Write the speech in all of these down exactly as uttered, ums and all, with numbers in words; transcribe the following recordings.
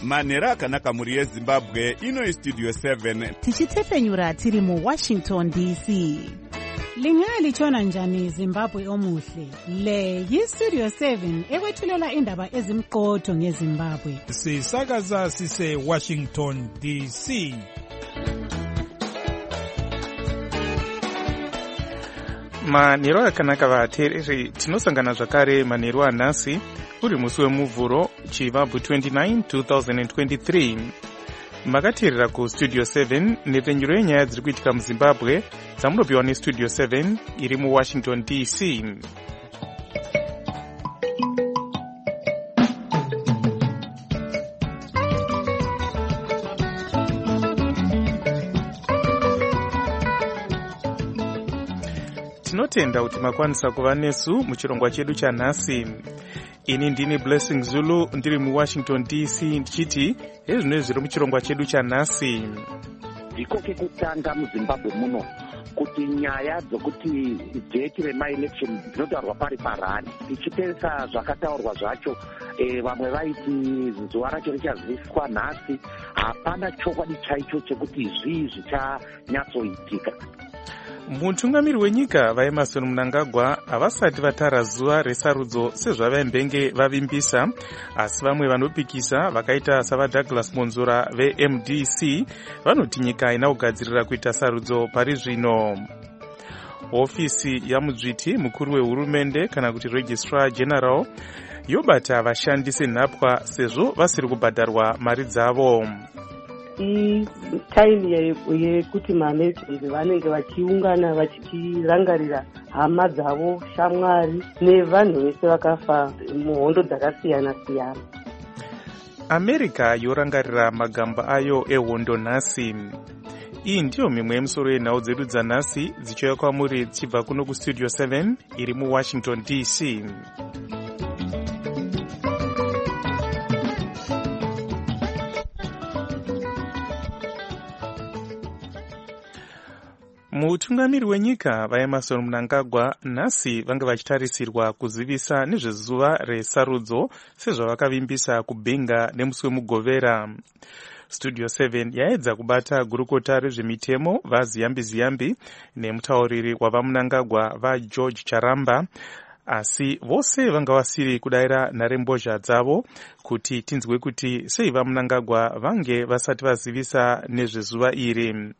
manhero akanaka mhuri yezimbabwe. Ino istudio seven tichitefenyura tiri muwashington D C. Lingalitshona njani Zimbabwe omuhle? Le yistudio seven ekwethulela indaba ezimqotho ngeZimbabwe. Sisakaza sise Washington D C. Manhero akanaka vateereri, tinosangana zvakare manhero anhasi uri musi wemuvhuro Chivabvu twenty-nine two thousand twenty-three. Makateerera kustudio seven nepfenyuro yenyaya dziri kuitika muZimbabwe dzamunopiwa nestudio seven iri muWashington D C. Tinotenda kuti makwanisa kuva nesu muchirongwa chedu chanhasi. Ini ndini Blessing Zulu ndiri muWashington D C ndichiti hezvino zviri muchirongwa chedu chanhasi. Ndiko kekutanga muZimbabwe muno kuti nyaya dzokuti date rema-election dzinotaurwa pari parari. Tichiteresa zvakataurwa zvacho, e, vamwe vaiti zuva racho richaziviswa nhasi. Hapana chokwadi chaicho chekuti zvii zvichanyatsoitika. Mutungamiri wenyika vaEmmerson Mnangagwa havasati vatara zuva resarudzo sezvavaembenge vavimbisa, asi vamwe vanopikisa vakaita savaDouglas Monzora veM D C vanoti nyika haina kugadzirira kuita sarudzo pari zvino. Hofisi yamudzviti mukuru wehurumende kana kuti Registrar General yobata vashandi senhapwa sezvo vasiri kubhadharwa mari dzavo. Itaimu yekuti management vanenge vachiungana vachirangarira hama dzavo, shamwari nevanhu vese vakafa muhondo dzakasiyana siyana. America yorangarira magamba ayo ehondo nhasi. Iyi ndiyo mimwe yemusoro yenhau dzedu dzanhasi dzichiuya kwamuri dzichibva kuno kustudio seven iri muWashington D C. Mutungamiri wenyika vaEmmerson Mnangagwa nhasi vanga vachitarisirwa kuzivisa nezvezuva resarudzo sezvavakavimbisa kubhinga nemusi wemugovera. Studio seven yaedza kubata gurukota rezvemitemo vaZiyambi Ziyambi nemutauriri wavaMnangagwa vaGeorge Charamba, asi vose vanga vasiri kudayira nharembozha dzavo kuti tinzwe kuti sei vaMnangagwa vange vasati vazivisa nezvezuva iri.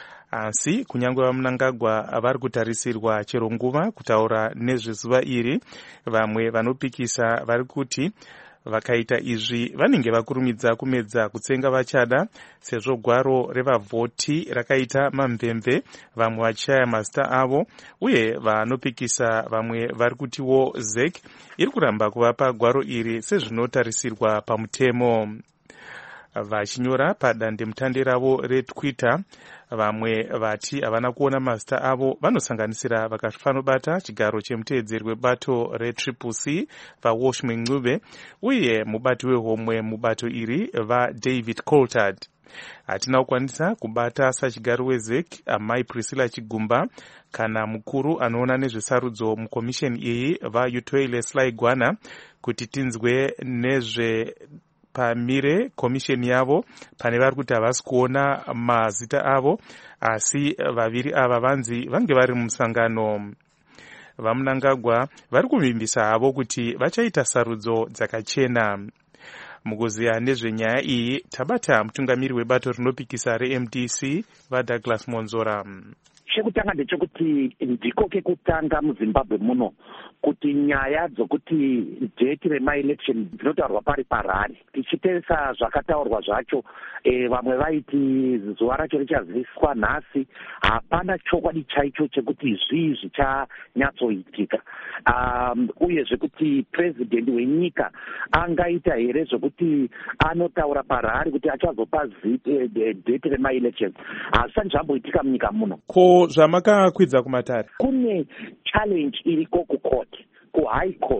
Asi kunyangwe vaMnangagwa vari kutarisirwa chero nguva kutaura nezvezuva iri, vamwe vanopikisa vari kuti vakaita izvi vanenge vakurumidza kumedza kutsenga vachada, sezvo gwaro revavhoti rakaita mamvemve, vamwe vachaya mazita avo, uye vanopikisa vamwe vari kutiwo Z E C iri kuramba kuvapa gwaro iri sezvinotarisirwa pamutemo. Vachinyora padandemutande ravo reTwitter, vamwe vati havana kuona mazita avo vanosanganisira vakafanobata chigaro chemuteedzeri webato reTriple C vaWalsh Mncube uye mubati wehomwe mubato iri vaDavid Coulthard. Hatina kukwanisa kubata sachigaro weZ E C amai Priscilla Chigumba kana mukuru anoona nezvesarudzo mukomisheni iyi vaUtoile Sly-Gwana kuti tinzwe nezve pamire komisheni yavo pane vari kuti havasi kuona mazita avo, asi vaviri ava vanzi vange vari mumusangano. VaMnangagwa vari kuvimbisa havo kuti vachaita sarudzo dzakachena. Mukuziya nezvenyaya iyi tabata mutungamiri webato rinopikisa reM D C vaDouglas Monzora. Chekutanga ndechekuti ndiko kekutanga muZimbabwe muno kuti nyaya dzokuti date rema-election dzinotaurwa pari parari. Tichiteresa zvakataurwa zvacho, e, vamwe vaiti zuva racho richaziviswa nhasi. Hapana chokwadi chaicho chekuti zvii zvichanyatsoitika. Um, uye zvekuti president wenyika angaita here zvokuti anotaura parari kuti achazopa date rema-election. Hasati zvamboitika munyika muno. Ko zvamakakwidza kumatare? Kune challenge iriko kucourt, kuhigh court,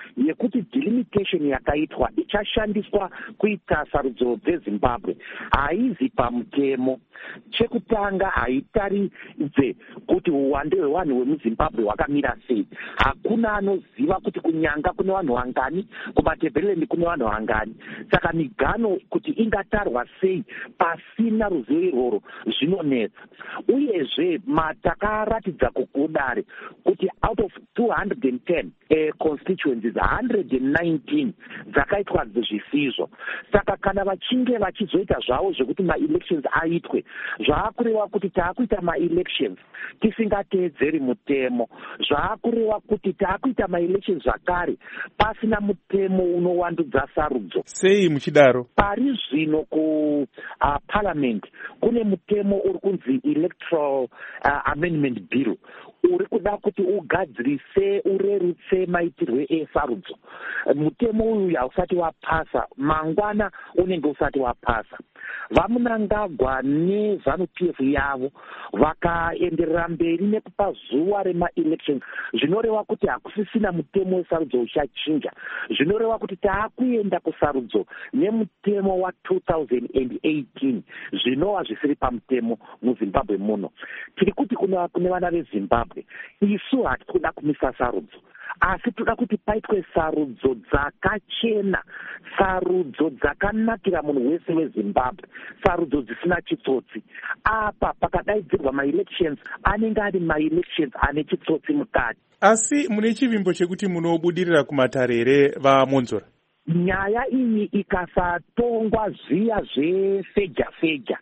yekuti delimitation yakaitwa ichashandiswa kuita sarudzo dzezimbabwe haizi pamutemo. Chekutanga haitaridze kuti uwande hwevanhu vemuzimbabwe hwakamira sei. Hakuna anoziva kuti kunyanga kune vanhu vangani, kumaTebeleland kune vanhu vangani. Saka migano kuti ingatarwa sei pasina ruzivo irworwo zvinonetsa. Uyezve matakaratidza kukudare kuti out of two hundred ten uh, constituencies one hundred nineteen dzakaitwa zvisizvo. Saka kana vachinge vachizoita zvavo zvekuti ma-elections aitwe, zvaakureva kuti taakuita ma-elections tisingateedzeri mutemo, zvaakureva kuti taakuita ma-elections zvakare pasina mutemo unowandudza sarudzo. Sei muchidaro? Pari zvino ku uh, parliament kune mutemo uri kunzi electoral uh, amendment bill uri kuda kuti ugadzirise urerutse maitirwe esarudzo. Mutemo uyu hausati wapasa, mangwana unenge usati wapasa. Vamunangagwa neZANU P F yavo vakaenderera mberi nekupa zuva rema-elections, zvinoreva kuti hakusisina mutemo wesarudzo uchachinja. Zvinoreva kuti taakuenda kusarudzo nemutemo wa two thousand eighteen, zvinova zvisiri pamutemo muZimbabwe muno. Tiri kuti kune vana veZimbabwe, isu hatisi kuda kumisa sarudzo, asi toda kuti paitwe sarudzo dzakachena, sarudzo dzakanakira munhu wese weZimbabwe, sarudzo dzisina chitsotsi. Apa pakadaidzirwa ma-elections anenge ari ma-elections ane chitsotsi mukati. Asi mune chivimbo chekuti munobudirira kumatare here vaMonzora? Nyaya iyi ikasatongwa zviya zvefeja feja,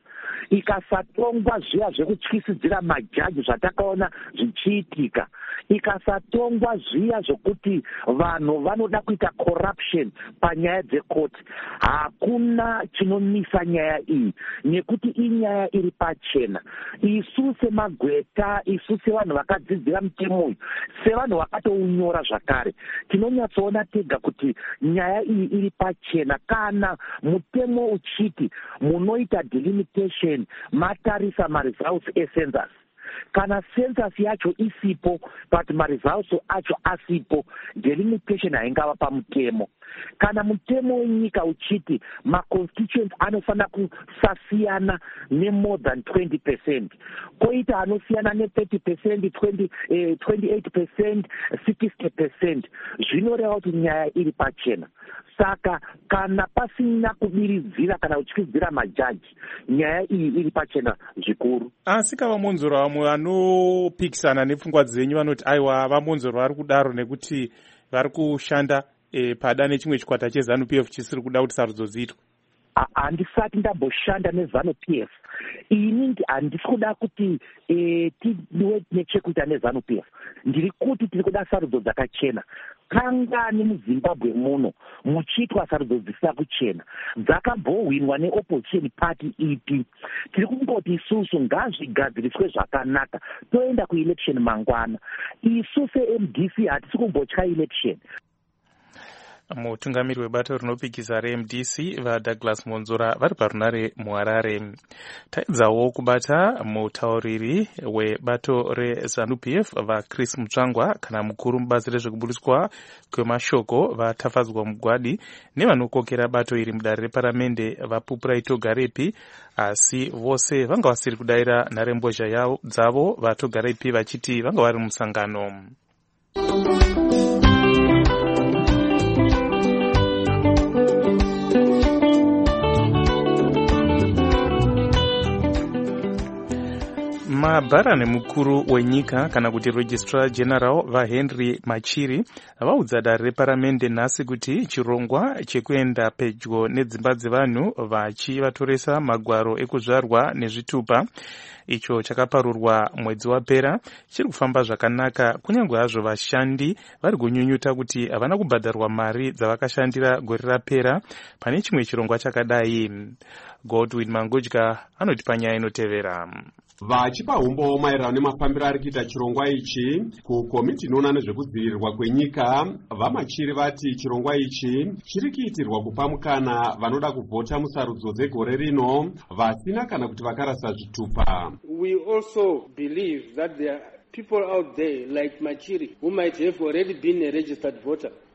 ikasatongwa zviya zvekutyisidzira majaji zvatakaona zvichiitika, ikasatongwa zviya zvokuti vanhu vanoda kuita corruption panyaya dzekoti, hakuna chinomisa nyaya iyi, nekuti inyaya iri pachena. Isu semagweta, isu sevanhu vakadzidzira mutemo uyu, sevanhu vakatounyora zvakare, tinonyatsoona tega kuti nyaya iyi iri pachena. Kana mutemo uchiti munoita delimitation matarisa ma-results e-census, kana census yacho isipo but ma-results acho asipo, delimitation haingava pamutemo. Kana mutemo wenyika uchiti ma-constituents anofanira kusasiyana ne-more than twenty percent, koita anosiyana ne-thirty percent, twenty, eh, twenty-eight percent, sixty percent, zvinoreva kuti nyaya iri pachena. Saka kana pasina kubiridzira kana kutyisidzira majaji, nyaya iyi iri pachena zvikuru. Asi kavaMonzora vamwe vanopikisana nepfungwa dzenyu vanoti aiwa vaMonzora vari kudaro nekuti vari kushanda e, pada nechimwe chikwata cheZANU P F chisiri kuda kuti sarudzo dziitwe. Handisati ndamboshanda neZANU P F. Ini handisi kuda kuti e, tidiwe nechekuita neZANU P F. Ndiri kuti tiri kuda sarudzo dzakachena. Kangani muZimbabwe muno muchiitwa sarudzo dzisina kuchena, dzakambowinwa neopposition party ipi. Tiri kungoti isusu ngazvigadziriswe zvakanaka, toenda kuelection mangwana. Isu se-M D C hatisi kumbotya election. Mutungamiri webato rinopikisa re-M D C vaDouglas Monzora vari parunare muHarare. Taedzawo kubata mutauriri webato reZANU P F vaChris Mutsvangwa kana mukuru mubazi rezvekubudiswa kwemashoko vatafadzwa mugwadi nevanokokera bato iri mudare reparamende vaPupura Itogarepi, asi vose vanga vasiri kudaira nharembozha dzavo vaTogarepi vachiti vanga vari musangano. Mabharani mukuru wenyika kana kuti Registrar General vaHenry Machiri vaudza dare reparamende nhasi kuti chirongwa chekuenda pedyo nedzimba dzevanhu vachivatoresa magwaro ekuzvarwa nezvitupa icho chakaparurwa mwedzi wapera chiri kufamba zvakanaka, kunyange hazvo vashandi vari kunyunyuta kuti havana kubhadharwa mari dzavakashandira gore rapera pane chimwe chirongwa chakadai. Godwin Mangudya anoti panyaya inotevera. Vachipa umbo maererano nemafambiro ari kuita chirongwa ichi kukomiti inoona nezvekudzivirirwa kwenyika, vaMachiri vati chirongwa ichi chiri kuitirwa kupa mukana vanoda kuvhota musarudzo dzegore rino vasina kana kuti vakarasa zvitupa. We also believe that there are people out there like Machiri who might have already been a registered voter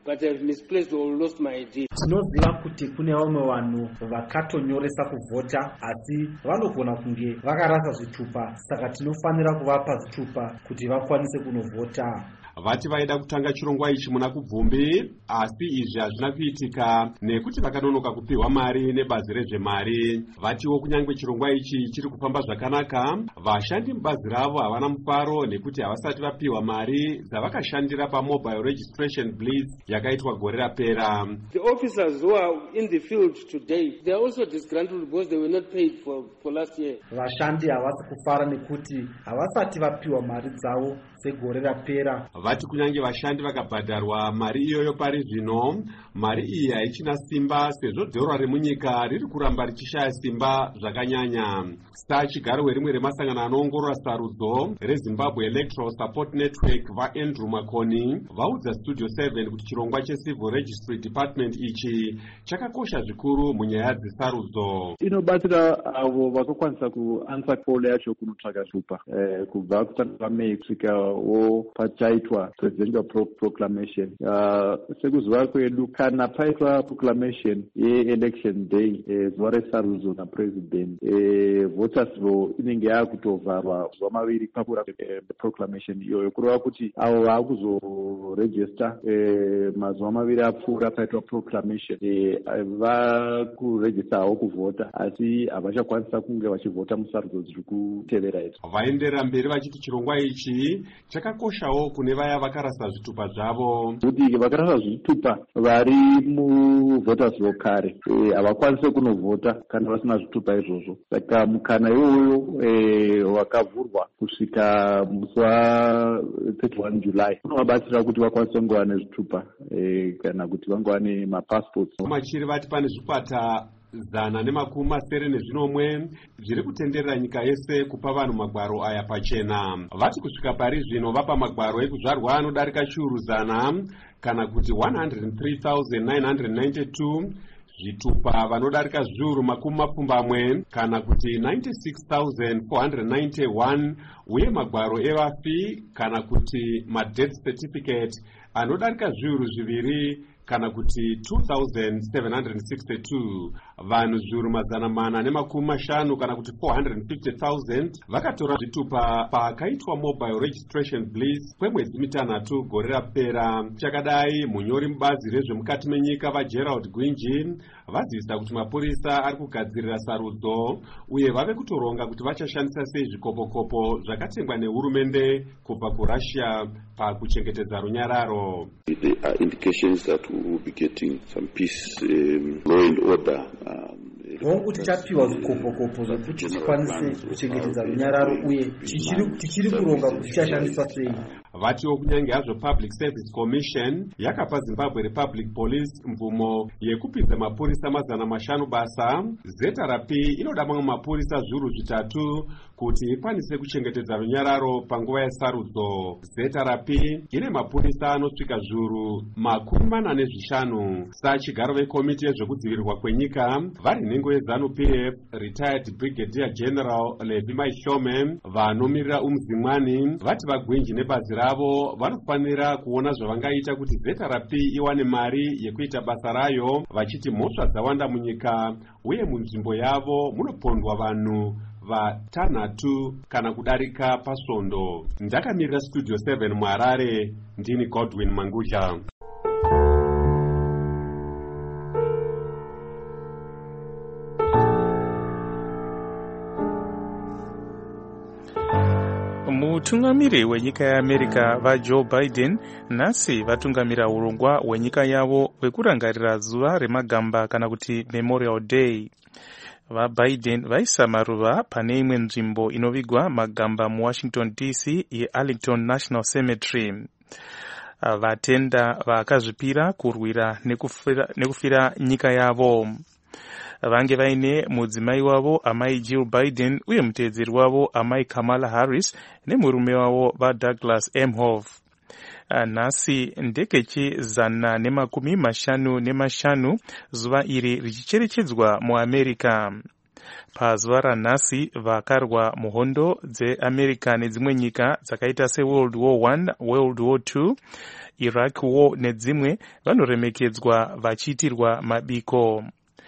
but I've misplaced or lost my I D. Tinoziva kuti kune vamwe vanhu vakatonyoresa kuvhota asi vanogona kunge vakarasa zvitupa, saka tinofanira kuvapa zvitupa kuti vakwanise kunovhota. Vati vaida kutanga chirongwa ichi muna kubvumbi, asi izvi hazvina kuitika nekuti vakanonoka kupiwa mari nebazi rezvemari. Vatiwo kunyange chirongwa ichi chiri kufamba zvakanaka, vashandi mubazi ravo havana mufaro nekuti havasati vapiwa mari dzavakashandira pamobile registration blitz yakaitwa gore rapera. The officers who are in the field today, they are also disgruntled because they were not paid for, for last year. Vashandi havasi kufara nekuti havasati vapiwa mari dzavo segore rapera. Vati kunyange vashandi vakabhadharwa mari iyoyo pari zvino, mari iyi haichina simba sezvo dhora remunyika riri kuramba richishaya simba zvakanyanya. Sta chigaro werimwe remasangano anoongorora sarudzo reZimbabwe Electoral Support Network vaAndrew Makoni vaudza Studio seven kuti chirongwa cheCivil Registry Department ichi chakakosha zvikuru munyaya dzesarudzo. Inobatsira avo vakakwanisa kuansa call yacho kunotsvaka zvitupa eh, kubva kutanga paMei kusvikawo pachaitwa presidential pro proclamation. Uh, sekuziva kwedu kana paitwa proclamation ye-election day eh, zuva resarudzo napresident eh, voters vo inenge yakutovharwa zuva maviri papura eh, proclamation iyoyo kureva kuti avo vakuzoregister eh, mazuva maviri apfuura paitwa proclamation eh, vakuregistawo kuvhota asi havachakwanisa kunge vachivhota musarudzo dziri kutevera idzi. Vaenderera mberi vachiti chirongwa ichi chakakoshawo kune vaya vakarasa zvitupa zvavo. Kuti vakarasa zvitupa vari muvhoters roll kare havakwanisi kunovhota kana vasina zvitupa izvozvo. Saka mukana iwoyo eh, wakavhurwa kusvika musi wa31 July unovabatsira kuti vakwanise kunge vane zvitupa eh, kana kuti vange vane mapassports. Machiri vati pane zvikwata zana nemakumi masere nezvinomwe zviri kutenderera nyika yese kupa vanhu magwaro aya pachena. Vati kusvika pari zvino vapa magwaro ekuzvarwa anodarika chiuru zana kana kuti one hundred three thousand nine hundred ninety-two, zvitupa vanodarika zviuru makumi mapfumbamwe kana kuti ninety-six thousand four hundred ninety-one, uye magwaro evafi kana kuti madeath certificate anodarika zviuru zviviri kana kuti two thousand seven hundred sixty-two. Vanhu zviuru mazana mana nemakumi mashanu kana kuti four hundred fifty thousand vakatora zvitupa pakaitwa mobile registration blitz kwemwedzi mitanhatu gore rapera. Chakadai munyori mubazi rezvemukati menyika vaGerald Gwinji vazivisa kuti mapurisa ari kugadzirira sarudzo uye vave kutoronga kuti vachashandisa sei zvikopokopo zvakatengwa nehurumende kubva kuRussia pakuchengetedza runyararo. There are indications that we will be getting some peace, um, law and order. Vongu tichapiwa zvikopokopo zvokuti tikwanise kuchengetedza runyararo uye tichiri kuronga kuti tichashandiswa sei. Vatiwo kunyange hazvo Public Service Commission yakapa Zimbabwe Republic Police mvumo yekupinza mapurisa mazana mashanu basa, Z R P inoda mamwe mapurisa zviuru zvitatu kuti ikwanise kuchengetedza runyararo panguva yesarudzo. Z R P ine mapurisa anosvika zviuru makumi mana nezvishanu. Sachigaro vekomiti yezvekudzivirirwa kwenyika vari nhengo yeZANU P F retired Brigadier General Levi Maishome vanomirira umzimwani vati vaGwinji nebazi ravo vanofanira kuona zvavangaita kuti Z R P iwane mari yekuita basa rayo, vachiti mhosva dzawanda munyika uye munzvimbo yavo munopondwa vanhu vatanhatu kana kudarika pasvondo. Ndakamirira Studio seven muHarare, ndini Godwin Mangudya. Mutungamiri wenyika yeAmerica vaJoe Biden nhasi vatungamira urongwa hwenyika yavo hwekurangarira zuva remagamba kana kuti Memorial Day. VaBiden vaisa maruva pane imwe nzvimbo inovigwa magamba muWashington D C yeArlington National Cemetery. Vatenda vakazvipira kurwira nekufira, nekufira nyika yavo. Vange vaine mudzimai wavo amai Jill Biden uye muteedzeri wavo amai Kamala Harris nemurume wavo vaDouglas Emhoff. Nhasi ndekechi zana nemakumi mashanu nemashanu zuva iri richicherechedzwa muAmerica. pazuva ranhasi vakarwa muhondo dzeamerica nedzimwe nyika dzakaita seworld war one, world war two, iraq war nedzimwe vanoremekedzwa vachiitirwa mabiko.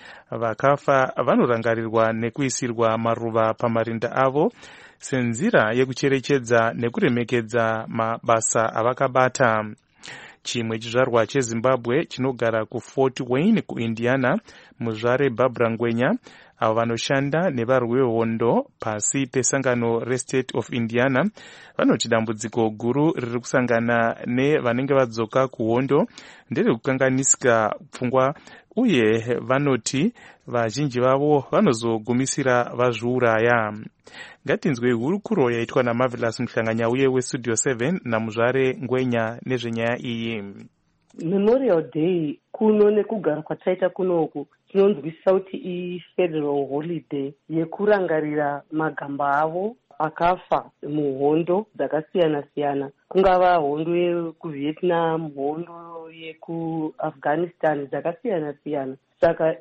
Vakafa vanorangarirwa nekuisirwa maruva pamarinda avo senzira yekucherechedza nekuremekedza mabasa avakabata. Chimwe chizvarwa chezimbabwe chinogara kufort wayne kuindiana, muzvare Barbara Ngwenya, avo vanoshanda nevarwi vehondo pasi pesangano restate of Indiana vanoti dambudziko guru riri kusangana nevanenge vadzoka kuhondo nderekukanganisika pfungwa, uye vanoti vazhinji vavo vanozogumisira vazviuraya. Ngatinzwe hurukuro yaitwa naMarvelous Mhlanganyauye westudio seven namuzvare Ngwenya nezvenyaya iyi. Memorial Day kuno nekugara kwataita kunoku tinonzwisisa kuti i-federal holiday yekurangarira magamba avo akafa muhondo dzakasiyana-siyana, kungava hondo yekuvietnam, hondo yekuafghanistan dzakasiyana-siyana. Saka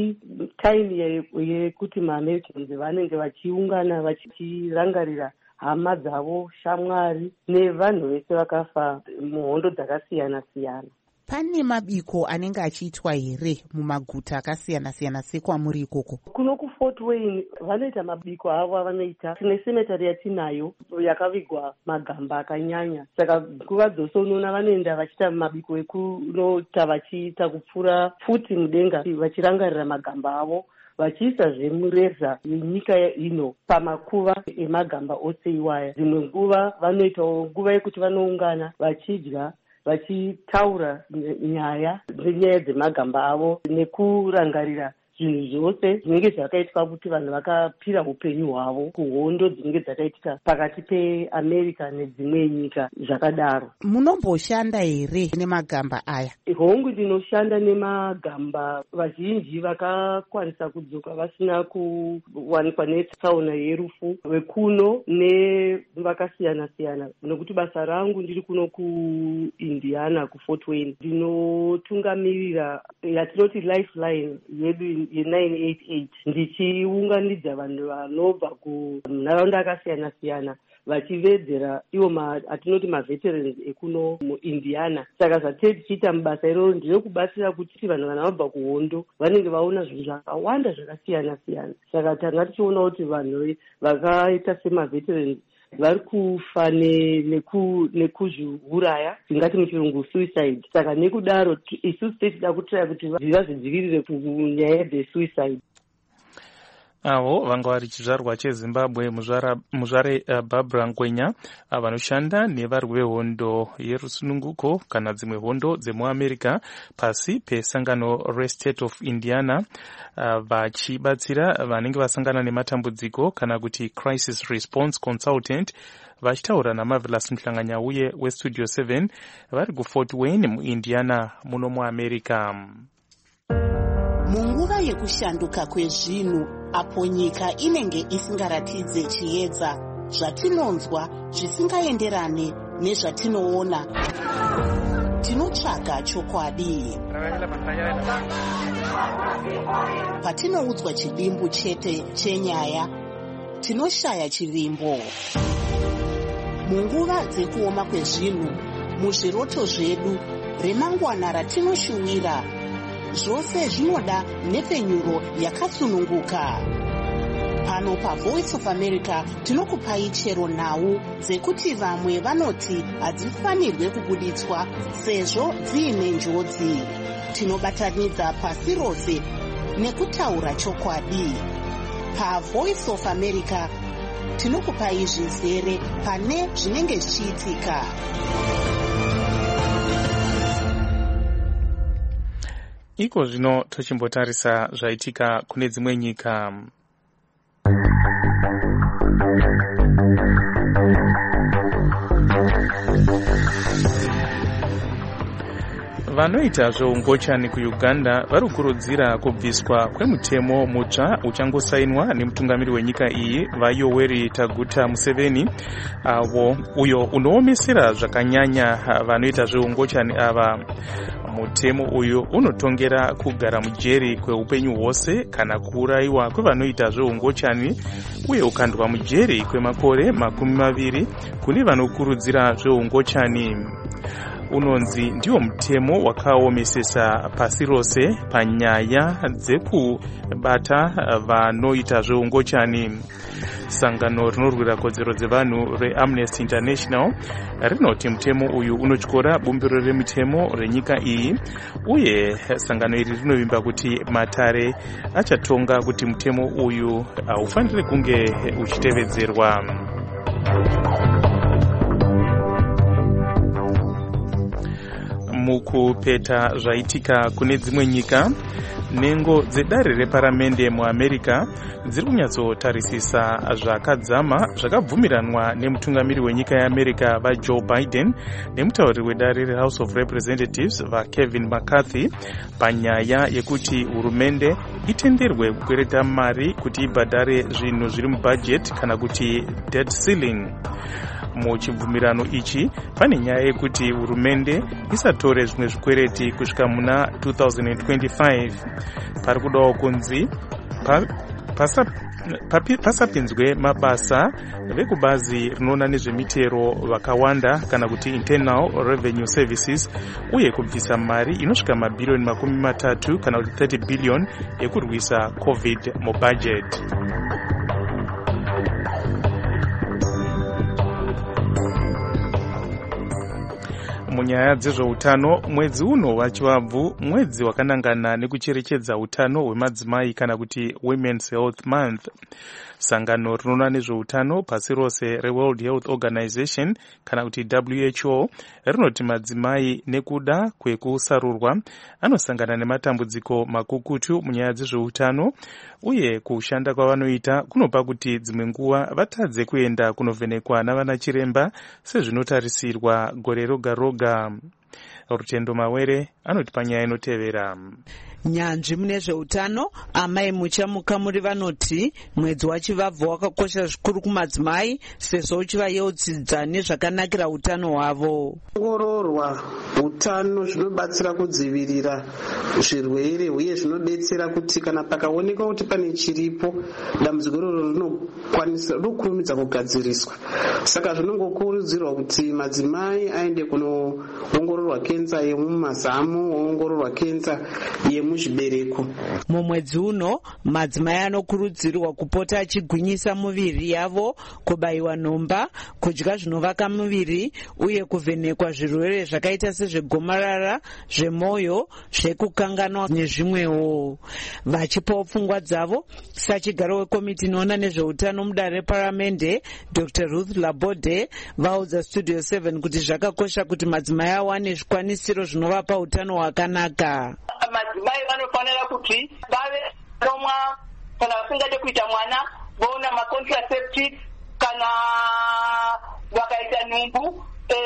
i-time yekuti ma-Americans vanenge vachiungana vachirangarira hama dzavo, shamwari nevanhu vese vakafa muhondo dzakasiyana-siyana. Pane mabiko anenge achiitwa here mumaguta akasiyana-siyana sekwamuri ikoko? Kuno kuFort Wayne vanoita mabiko avo avanoita. Tine cemetery yatinayo yakavigwa magamba akanyanya. Saka nguva dzose unoona vanoenda vachiita mabiko ekunota vachiita kupfura futi mudenga vachirangarira magamba avo, vachiisa zvemureza yenyika ino pamakuva emagamba ose iwaya. Dzimwe nguva vanoitawo nguva yekuti vanoungana vachidya vachitaura nyaya dzenyaya dzemagamba avo nekurangarira zvinhu zvose zvinenge zvakaitwa kuti vanhu vakapira upenyu hwavo kuhondo dzinenge dzakaitika pakati peAmerica nedzimwe nyika zvakadaro. Munomboshanda here nemagamba aya? Hongu ndinoshanda nemagamba. Vazhinji vakakwanisa kudzoka vasina kuwanikwa netsaona yerufu wekuno nevakasiyana-siyana, nokuti basa rangu ndiri kuno kuIndiana kuFort Wayne. Ndinotungamirira yatinoti lifeline yedu ye-nine eight eight, ndichiunganidza vanhu vanobva kunharaunda akasiyana-siyana vachivedzera ivo atinoti maveterans ekuno muIndiana. Saka zvatei tichiita mubasa iroro ndinokubatsira kuti vanhu vanobva kuhondo vanenge vaona zvinhu zvakawanda zvakasiyana-siyana. Saka tanga tichiona kuti vanhu vakaita semaveterans vari kufa nekuzviuraya, tingati muchirungu suicide. Saka nekudaro isusu tichida kutraya kuti vazvidzivirire kunyaya dzesuicide. Avo vanga vari chizvarwa cheZimbabwe muzvare uh, Barbara Ngwenya vanoshanda nevarwi vehondo yerusununguko kana dzimwe hondo dzemuAmerica pasi pesangano restate of Indiana, uh, vachibatsira vanenge vasangana nematambudziko kana kuti crisis response consultant, vachitaura naMarvelous Mhlanganyauye westudio seven vari kuFort Wayne muIndiana muno muAmerica. Munguva yekushanduka kwezvinhu, apo nyika inenge isingaratidze chiedza, zvatinonzwa zvisingaenderane nezvatinoona, tinotsvaga chokwadi. Patinoudzwa chidimbu chete chenyaya, tinoshaya chivimbo. Munguva dzekuoma kwezvinhu, muzviroto zvedu, remangwana ratinoshuwira, zvose zvinoda nhepfenyuro yakatsununguka. Pano paVoice of America tinokupai chero nhau dzekuti vamwe vanoti hadzifanirwe kubuditswa sezvo dziine njodzi. Tinobatanidza pasi rose nekutaura chokwadi. PaVoice of America tinokupai zvizere pane zvinenge zvichiitika. Iko zvino tochimbotarisa zvaitika kune dzimwe nyika. vanoita zveungochani kuuganda vari kukurudzira kubviswa kwemutemo mutsva uchangosainwa nemutungamiri wenyika iyi vaYoweri Kaguta Museveni, avo uyo unoomesera zvakanyanya vanoita zveungochani ava. Mutemo uyu unotongera kugara mujeri kweupenyu hwose kana kuurayiwa kwevanoita zveungochani, uye ukandwa mujeri kwemakore makumi maviri kune vanokurudzira zveungochani. Unonzi ndiwo mutemo wakaomesesa pasi rose panyaya dzekubata vanoita zveungochani. Sangano rinorwira kodzero dzevanhu reAmnesty International rinoti mutemo uyu unotyora bumbiro remitemo renyika iyi, uye sangano iri rinovimba kuti matare achatonga kuti mutemo uyu haufaniri kunge uchitevedzerwa. Mukupeta zvaitika kune dzimwe nyika, nhengo dzedare reparamende muAmerica dziri kunyatsotarisisa zvakadzama zvakabvumiranwa nemutungamiri wenyika yeAmerica vaJoe Biden nemutauriri wedare reHouse of Representatives vaKevin McCarthy panyaya yekuti hurumende itenderwe kukwereta mari kuti ibhadhare zvinhu zviri mubudget kana kuti debt ceiling. Muchibvumirano ichi pane nyaya yekuti hurumende isatore zvimwe zvikwereti kusvika muna two thousand twenty-five. Pari kudawo kunzi pa, pasa, papi, pasapinzwe mabasa vekubazi rinoona nezvemitero vakawanda kana kuti Internal Revenue Services, uye kubvisa mari inosvika mabhilioni makumi matatu kana kuti thirty billion yekurwisa COVID mubudget. Munyaya dzezveutano, mwedzi uno wachivabvu mwedzi wakanangana nekucherechedza utano hwemadzimai kana kuti Women's Health Month. Sangano rinoona nezveutano pasi rose reWorld Health Organization kana kuti W H O rinoti madzimai nekuda kwekusarurwa anosangana nematambudziko makukutu munyaya dzezveutano, uye kushanda kwavanoita kunopa kuti dzimwe nguva vatadze kuenda kunovhenekwa navana chiremba sezvinotarisirwa gore roga roga. Rutendo Mawere anoti panyaya inotevera. Nyanzvi mune zveutano amai muchamuka muri vanoti mwedzi wachivabvu wakakosha zvikuru kumadzimai sezvo uchivayeudzidza nezvakanakira utano hwavo. Kuongororwa utano zvinobatsira kudzivirira zvirwere uye zvinodetsera kuti kana pakaonekwa kuti pane chiripo dambudziko iroro rinokwanisa rinokurumidza kugadziriswa. Saka zvinongokurudzirwa kuti madzimai aende kunoongororwa kenza yemumazamu, oongororwa kenza yemuzvibereko. Mumwedzi uno madzimai anokurudzirwa kupota achigwinyisa muviri yavo, kubayiwa nhomba, kudya zvinovaka muviri, uye kuvhenekwa zvirwere zvakaita sezvegomarara, zvemwoyo, zvekukanganwa nezvimwewo. Vachipawo pfungwa dzavo, sachigaro wekomiti inoona nezveutano mudare reparamende Doctor Ruth Laborde vaudza Studio seven kuti zvakakosha kuti madzimai awane zvikwanisiro zvinovapa utano hwakanaka. Madzimai vanofanira kuti vave nomwa kana vasingade kuita mwana voona macontraceptive kana vakaita nhumbu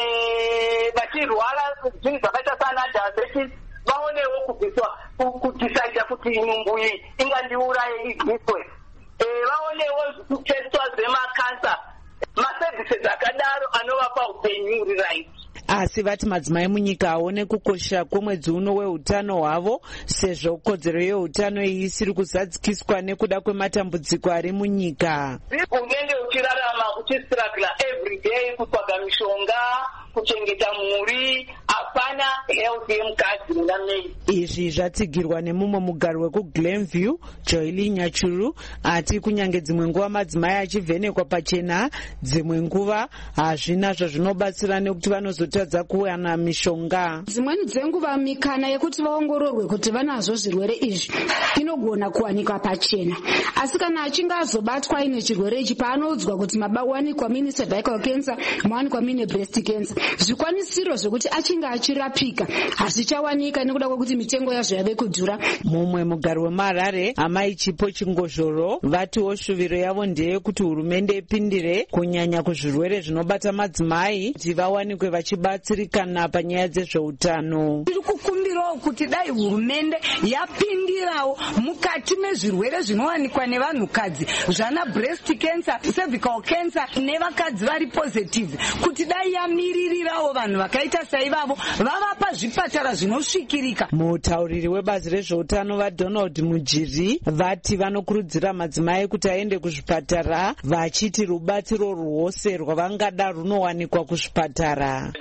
vachirwara zvinhu zvakaita sana diabetes vaonewo kubviswa kudisaida kuti nhumbu iyi ingandiuraye ibviswe. Vaonewo kutestwa zvemakansa, maservices akadaro anovapa upenyu huri right. Asi vati madzimai munyika aone kukosha kwemwedzi uno weutano hwavo sezvo kodzero yeutano iyi isiri kuzadzikiswa nekuda kwematambudziko ari munyika. Unenge uchirarama uchisiragla every day kutsvaga mishonga, kuchengeta mhuri, hapana health yemukadzi muna mei. Izvi zvatsigirwa nemumwe mugari wekuGlenview, Joeli Nyachuru, ati kunyange dzimwe nguva madzimai achivhenekwa pachena, dzimwe nguva hazvina zvazvinobatsira nekuti vanozotadza kuwana mishonga. Dzimweni dzenguva mikana yekuti vaongororwe kuti vanazvo zvirwere izvi inogona kuwanikwa pachena, asi kana achinge azobatwa aine chirwere ichi paanoudzwa kuti mawanikwa mine cervical cancer, mawanikwa mine breast cancer, zvikwanisiro zvekuti achinge vachirapika, hazvichawanika nekuda kwekuti mitengo yazvo yave kudhura. Mumwe mugari wemuHarare, Amai Chipo Chingozhoro, vatiwo shuviro yavo ndeyekuti hurumende ipindire kunyanya kuzvirwere zvinobata madzimai kuti vawanikwe vachibatsirikana panyaya dzezveutano. Tiri kukumbirawo kuti dai hurumende yapindirawo mukati mezvirwere zvinowanikwa nevanhukadzi zvana breast cancer, cervical cancer nevakadzi vari positive, kuti dai yamiririrawo vanhu vakaita saivavo vavapa zvipatara zvinosvikirika. Mutauriri webazi rezveutano vaDonald Mujiri vati vanokurudzira madzimai kuti aende kuzvipatara, vachiti rubatsiro rwose rwavangada runowanikwa kuzvipatara.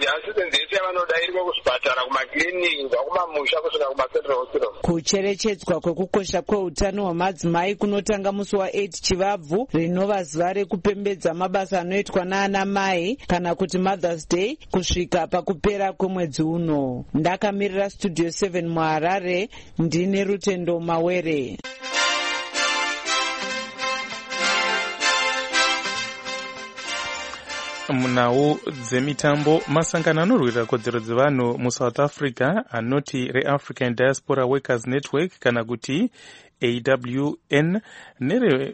Kucherechedzwa kwekukosha kweutano hwemadzimai kunotanga musi wa8 Chivabvu, rinova zuva rekupembedza mabasa anoitwa naana mai kana kuti Mother's Day, kusvika pakupera kwemwedzi uno. Ndakamirira Studio seven muHarare, ndine Rutendo Mawere. Munhau dzemitambo, masangano anorwira kodzero dzevanhu muSouth Africa anoti reAfrican Diaspora Workers Network kana kuti A W N nere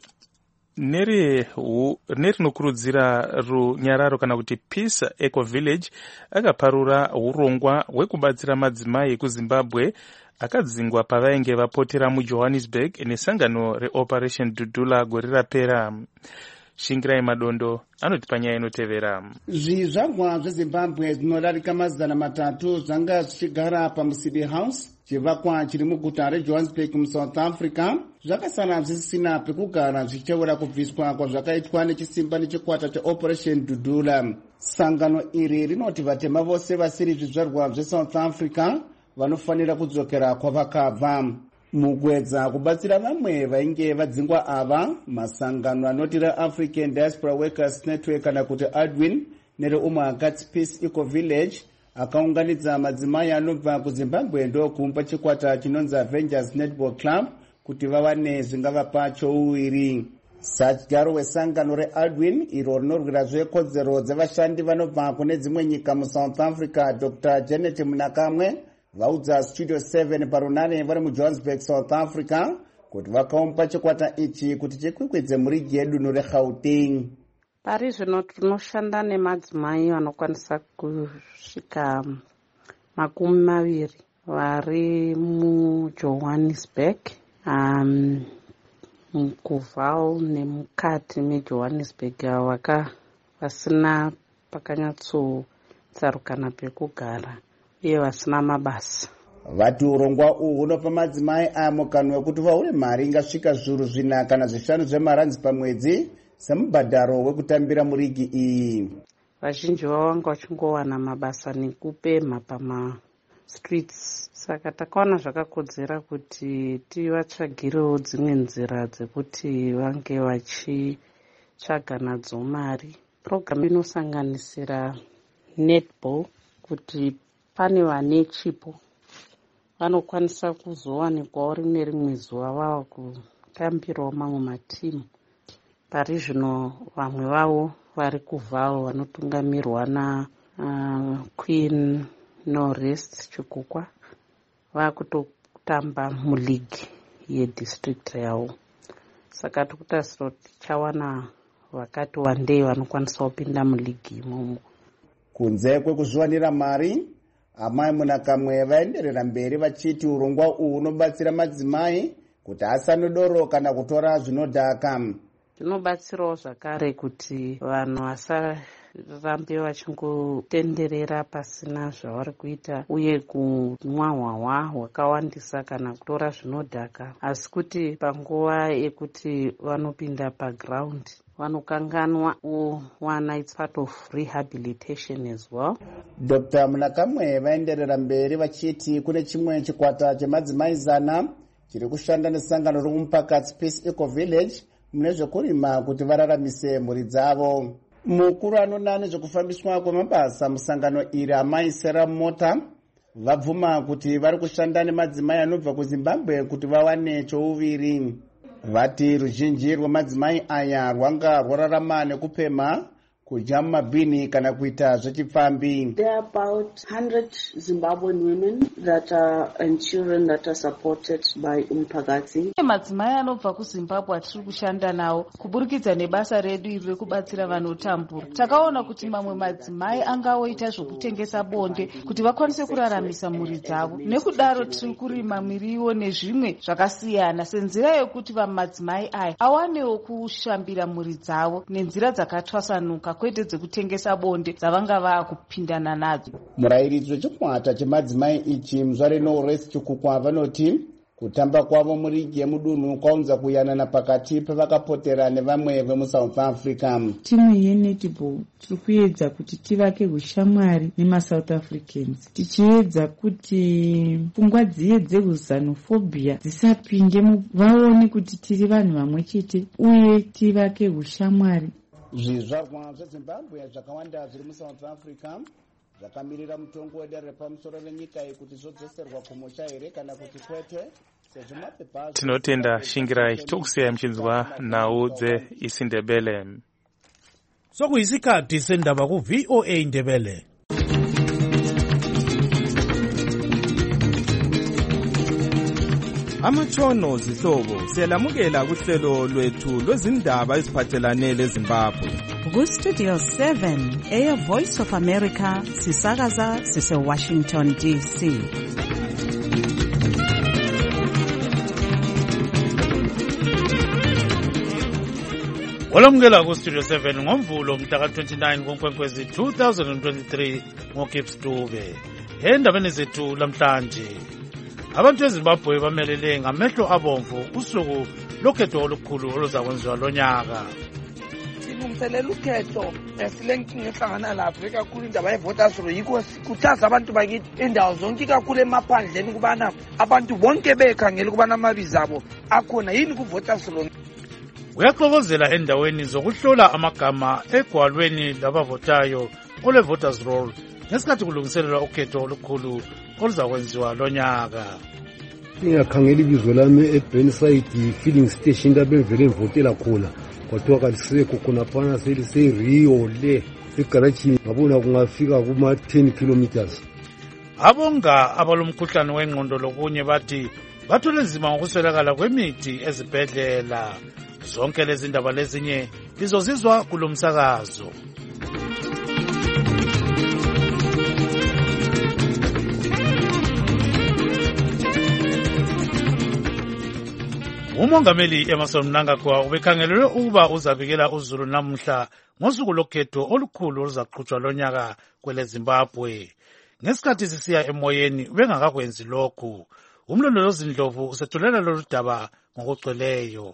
nerinokurudzira runyararo kana kuti Peace Eco Village akaparura urongwa hwekubatsira madzimai ekuZimbabwe akadzingwa pavainge vapotera muJohannesburg nesangano reOperation Dudula gore rapera. Shingirai Madondo anoti panyaya inotevera. Zvizvarwa zveZimbabwe zvinodarika mazana matatu zvanga zvichigara paMusibi House, chivakwa chiri muguta reJohannesburg muSouth Africa, zvakasara zvisina pekugara zvichitaura kubviswa kwazvakaitwa nechisimba nechikwata cheOperation Dudula. Sangano iri rinoti vatema vose vasiri zvizvarwa zveSouth Africa vanofanira kudzokera kwavakabva. Mugwedza kubatsira vamwe vainge vadzingwa ava, masangano anoti reAfrican Diaspora Workers Network kana kuti ADWIN nereumwe akati Peace Eco Village akaunganidza madzimai anobva kuZimbabwe ndokumba chikwata chinonzi Avengers Netball Club kuti vawane zvingavapa chouwiri. Satyaro wesangano reADWIN iro rinorwira zvekodzero dzevashandi vanobva kune dzimwe nyika muSouth Africa, Doctor Janet Munakamwe, vaudza Studio seven parunane vari muJohannesburg, South Africa, kuti vakaumba chikwata ichi kuti chikwikwidze murigi yedunhu reGauteng. Pari zvino tinoshanda nemadzimai vanokwanisa kusvika makumi maviri vari muJohannesburg, um, muKuval nemukati meJohannesburg vaka vasina pakanyatsotsarukana pekugara uye vasina mabasa. Vati urongwa uhu hunopa madzimai aya mukana wekuti vaone mari ingasvika zviuru zvina kana zvishanu zvemaranzi pamwedzi semubhadharo wekutambira murigi iyi. Vazhinji vavo vanga vachingowana mabasa nekupemha pamastreets, saka takaona zvakakodzera kuti tivatsvagirewo dzimwe nzira dzekuti vange vachitsvaga nadzo mari. Programu inosanganisira netball, kuti pane vane chipo vanokwanisa kuzowanikwawo rimwe rimwe zuva vava kutambirawo mamwe matimu. Pari zvino vamwe vavo vari kuVaal vanotungamirwa na uh, Queen Norest Chikukwa vakutotamba muligi yedistrict yavo. Saka tikutasira kuti tichawana vakati wandei vanokwanisa kupinda muligi imomo. Kunze kwekuzviwanira mari, Amai Munakamwe vaenderera mberi vachiti urongwa uhu unobatsira madzimai kuti asanodoro kana kutora zvinodhaka. Zvinobatsirawo zvakare kuti vanhu vasarambe vachingotenderera pasina zvavari kuita uye kumwa hwahwa hwakawandisa kana kutora zvinodhaka, asi kuti panguva yekuti vanopinda paground vanokanganwa uwana. It's part of rehabilitation as well. Doctor Munakamwe vaenderera mberi vachiti kune chimwe chikwata chemadzimai zana chiri kushanda nesangano romupakati Peace Eco Village mune zvekurima kuti vararamise mhuri dzavo. Mukuru anona nezvekufambiswa kwemabasa musangano iri Amai Sera Mota vabvuma kuti vari kushanda nemadzimai anobva kuZimbabwe kuti vawane chouviri. Vati ruzhinji rwemadzimai aya rwanga rwararama nekupemha kudya mumabhini kana kuita zvechipfambi. There are about one hundred Zimbabwean women that are, and children that are supported by Umphakathi. Madzimai anobva kuZimbabwe atiri kushanda nawo kuburikidza nebasa redu iri rekubatsira vanotambura. Takaona kuti mamwe madzimai angaoita zvokutengesa bonde kuti vakwanise kuraramisa mhuri dzavo. Nekudaro tiri kurima miriwo nezvimwe zvakasiyana senzira yokuti vamadzimai aya awanewo kushambira mhuri dzavo nenzira dzakatwasanuka kwete dzekutengesa bonde dzavanga vaakupindana nadzo. Murairidzi wechikwata chemadzimai ichi Mzware Norris Chikukwa vanoti kutamba kwavo murigi yemudunhu kwaunza kuyanana pakati pavakapotera nevamwe vemuSouth Africa. Timu yenetball tiri kuedza kuti tivake ushamwari nemaSouth Africans, tichiedza kuti pfungwa dziye dzexenophobia dzisapinde, vaone kuti tiri vanhu vamwe chete uye tivake ushamwari. Zvizvarwa zveZimbabwe zvakawanda zviri muSouth Africa zvakamirira mutongo wedare repamusoro venyika iyi kuti zvodzoserwa kumusha here kana kuti kwete. Tinotenda Shingirai tokusiyai muchinzwa nhau dzeIsiNdebele. Sokuyisikhathi sendaba ku V O A Ndebele. Amatshono zihlobo siyalamukela kuhlelo lwethu lwezindaba eziphathelane leZimbabwe. Ku Studio seven, Air Voice of America, sisakaza sise Washington D C. Olamukela ku Studio seven ngomvulo mhla twenty-nine kuNkwenkwezi two thousand twenty-three ngoKips Dube. Endabeni zethu lamhlanje, abantu eZimbabwe bamelele ngamehlo abomvu usuku lokhetho olukhulu oluzakwenziwa lonyaka. Silungiselela ukhetho esilenkinga ehlangana lapho kakhulu indaba yevoters roll, yikho sikhuthaza abantu bakithi indawo zonke kakhulu emaphandleni kubana abantu bonke bekhangela kubana amabizo abo akhona yini kuvoters roll. Uyaxokozela endaweni zokuhlola amagama egwalweni labavotayo ole voters roll ngesikhathi kulungiselelwa ukhetho olukhulu oluzakwenziwa lonyaka. Ngingakhangela ibizo lami eBurnside filling station lapho engivele ngivotela khona, kodwa kalisekho khona phana seliseRio le egarage, ngabona kungafika kuma ten kilometers. Abonga abalomkhuhlane wengqondo lokunye bathi bathole nzima ngokuswelakala kwemithi ezibhedlela. Zonke lezi ndaba lezinye lizozizwa kulomsakazo. Umongameli Emmerson Mnangagwa ubekhangelelwe ukuba uzabikela uZulu namhla ngosuku lokhetho olukhulu oluzaqhutshwa lonyaka kwele Zimbabwe. Ngesikhathi sisiya emoyeni bengakakwenzi lokhu, umlondolozi Ndlovu usethulela lolu daba ngokugcweleyo.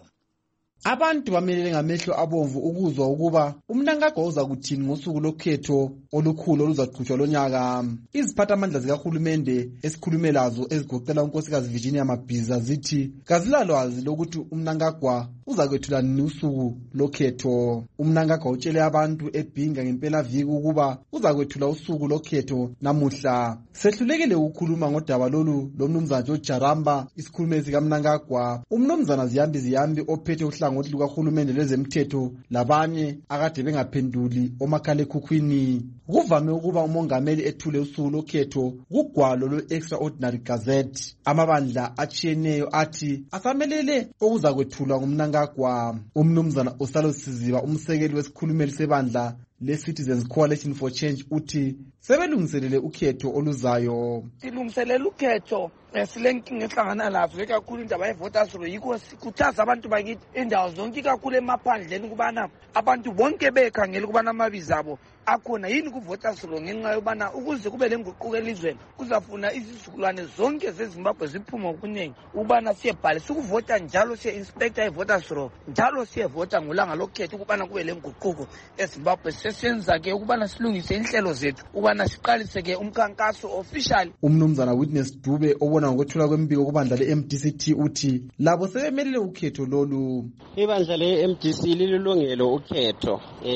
Abantu bamelele ngamehlo abomvu ukuzwa ukuba uMnangagwa uza kuthini ngosuku lokhetho olukhulu oluzaqhutshwa lonyaka. Iziphathamandla zikahulumende esikhulume lazo ezigoqela unkosikazi Virginia Mabhiza zithi kazilalwazi lokuthi uMnangagwa uza kwethula nini usuku lokhetho. uMnangagwa utshele abantu eBhinga ngempela viki ukuba uza kwethula usuku lokhetho namuhla. Sehlulekile ukukhuluma ngodaba lolu lomnumzana George Jaramba, isikhulumeli sikaMnangagwa. Umnumzana Ziyambi Ziyambi ophethe uhlangothi lukahulumende lwezemthetho labanye akade bengaphenduli omakhalekhukhwini. Kuvame ukuba umongameli ethule usuku lokhetho kugwalo lwe-Extraordinary Gazette. Amabandla atshiyeneyo athi asamelele okuza kwethulwa nguMnangagwa. Umnumzana Osalo Siziba, umsekeli wesikhulumeli sebandla le-Citizens Coalition for Change, uthi sebelungiselele ukhetho oluzayo. Silungiselela ukhetho esilenkinga ehlangana lapho kakhulu indaba yevoters roll, yikho sikhuthaza abantu bakithi indawo zonke kakhulu emaphandleni kubana abantu bonke bekhangela kubana amabizo abo akhona yini kuvoters roll, ngenxa yobana ukuze kube lenguquko elizweni kuzafuna izizukulwane zonke zeZimbabwe ziphume ngokunengi ukubana siyebhalisa ukuvota, njalo siye-inspector i-voters roll, njalo siyevota ngolanga lokhetho ukubana kube lenguquko eZimbabwe. Sesenza ke ukubana silungise inhlelo zethu ukubana siqalise ke umkhankaso official. Umnumzana Witness Dube obona ngokwethula kwembiko kubandla le-M D C T uthi labo sebemelele ukhetho lolu. Ibandla le-M D C lililungelo ukhetho,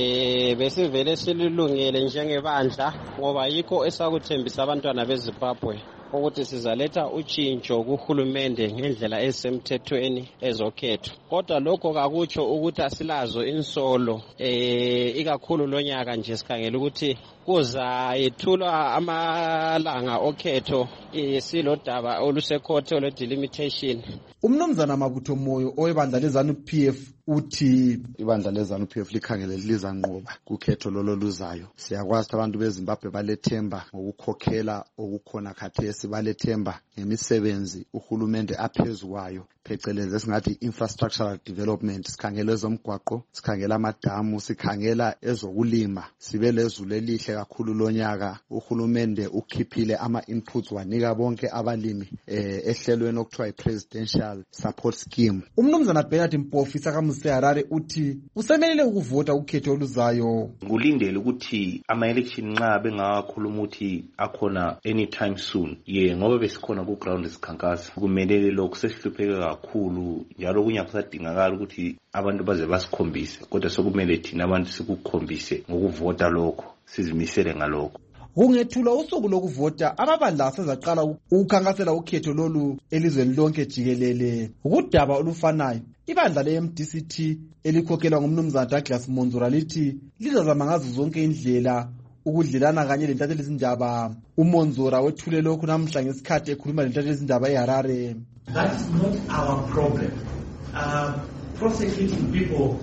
eh besivele sililungele njengebandla ngoba yikho esakuthembisa abantwana beZimbabwe ukuthi sizaletha utshintsho kuhulumende ngendlela ezisemthethweni ezokhetho. Kodwa lokho kakutsho ukuthi asilazo insolo eh ikakhulu lonyaka nje sikhangela ukuthi kuza yethulwa amalanga okhetho silodaba olusekhotho le delimitation. Umnumzana Mabutho Moyo owebandla lezanu P F uthi ibandla lezanu P F likhangele liza nqoba kukhetho lolo luzayo. Siyakwazi abantu beZimbabwe balethemba ngokukhokhela okukhona khathesi, balethemba ngemisebenzi uhulumende aphezukwayo phecelezi esingathi infrastructural development. Sikhangela ezomgwaqo, sikhangela amadamu, sikhangela ezokulima. Sibe lezulu elihle kakhulu lonyaka. Uhulumende ukhiphile ama inputs wanika bonke abalimi eh ehlelweni okuthiwa i-presidential support scheme. Umnumzana Bernard Mpofu sakaMuse Harare uthi usemelele ukuvota ukhetho oluzayo. Ngulindele ukuthi ama election nxa bengakhuluma ukuthi akhona anytime soon. Ye ngoba besikhona ku ground esikhankasa. Kumelele lokho sesihlupheke kakhulu njalo kunyakusadingakala ukuthi abantu baze basikhombise, kodwa sokumele thina abantu sikukhombise ngokuvota lokho, sizimisele ngalokho. Kungethulwa usuku lokuvota, amabandla asezaqala ukukhankasela ukhetho lolu elizweni lonke jikelele. Ukudaba olufanayo, ibandla le-M D C T elikhokhelwa ngumnumzana Douglas Monzora lithi lizazama ngazo zonke indlela ukudlelana kanye lentatheli izindaba. UMonzora wethule lokhu namhla ngesikhathi ekhuluma lentatheli izindaba eHarare. That is not our problem. Uh, prosecuting people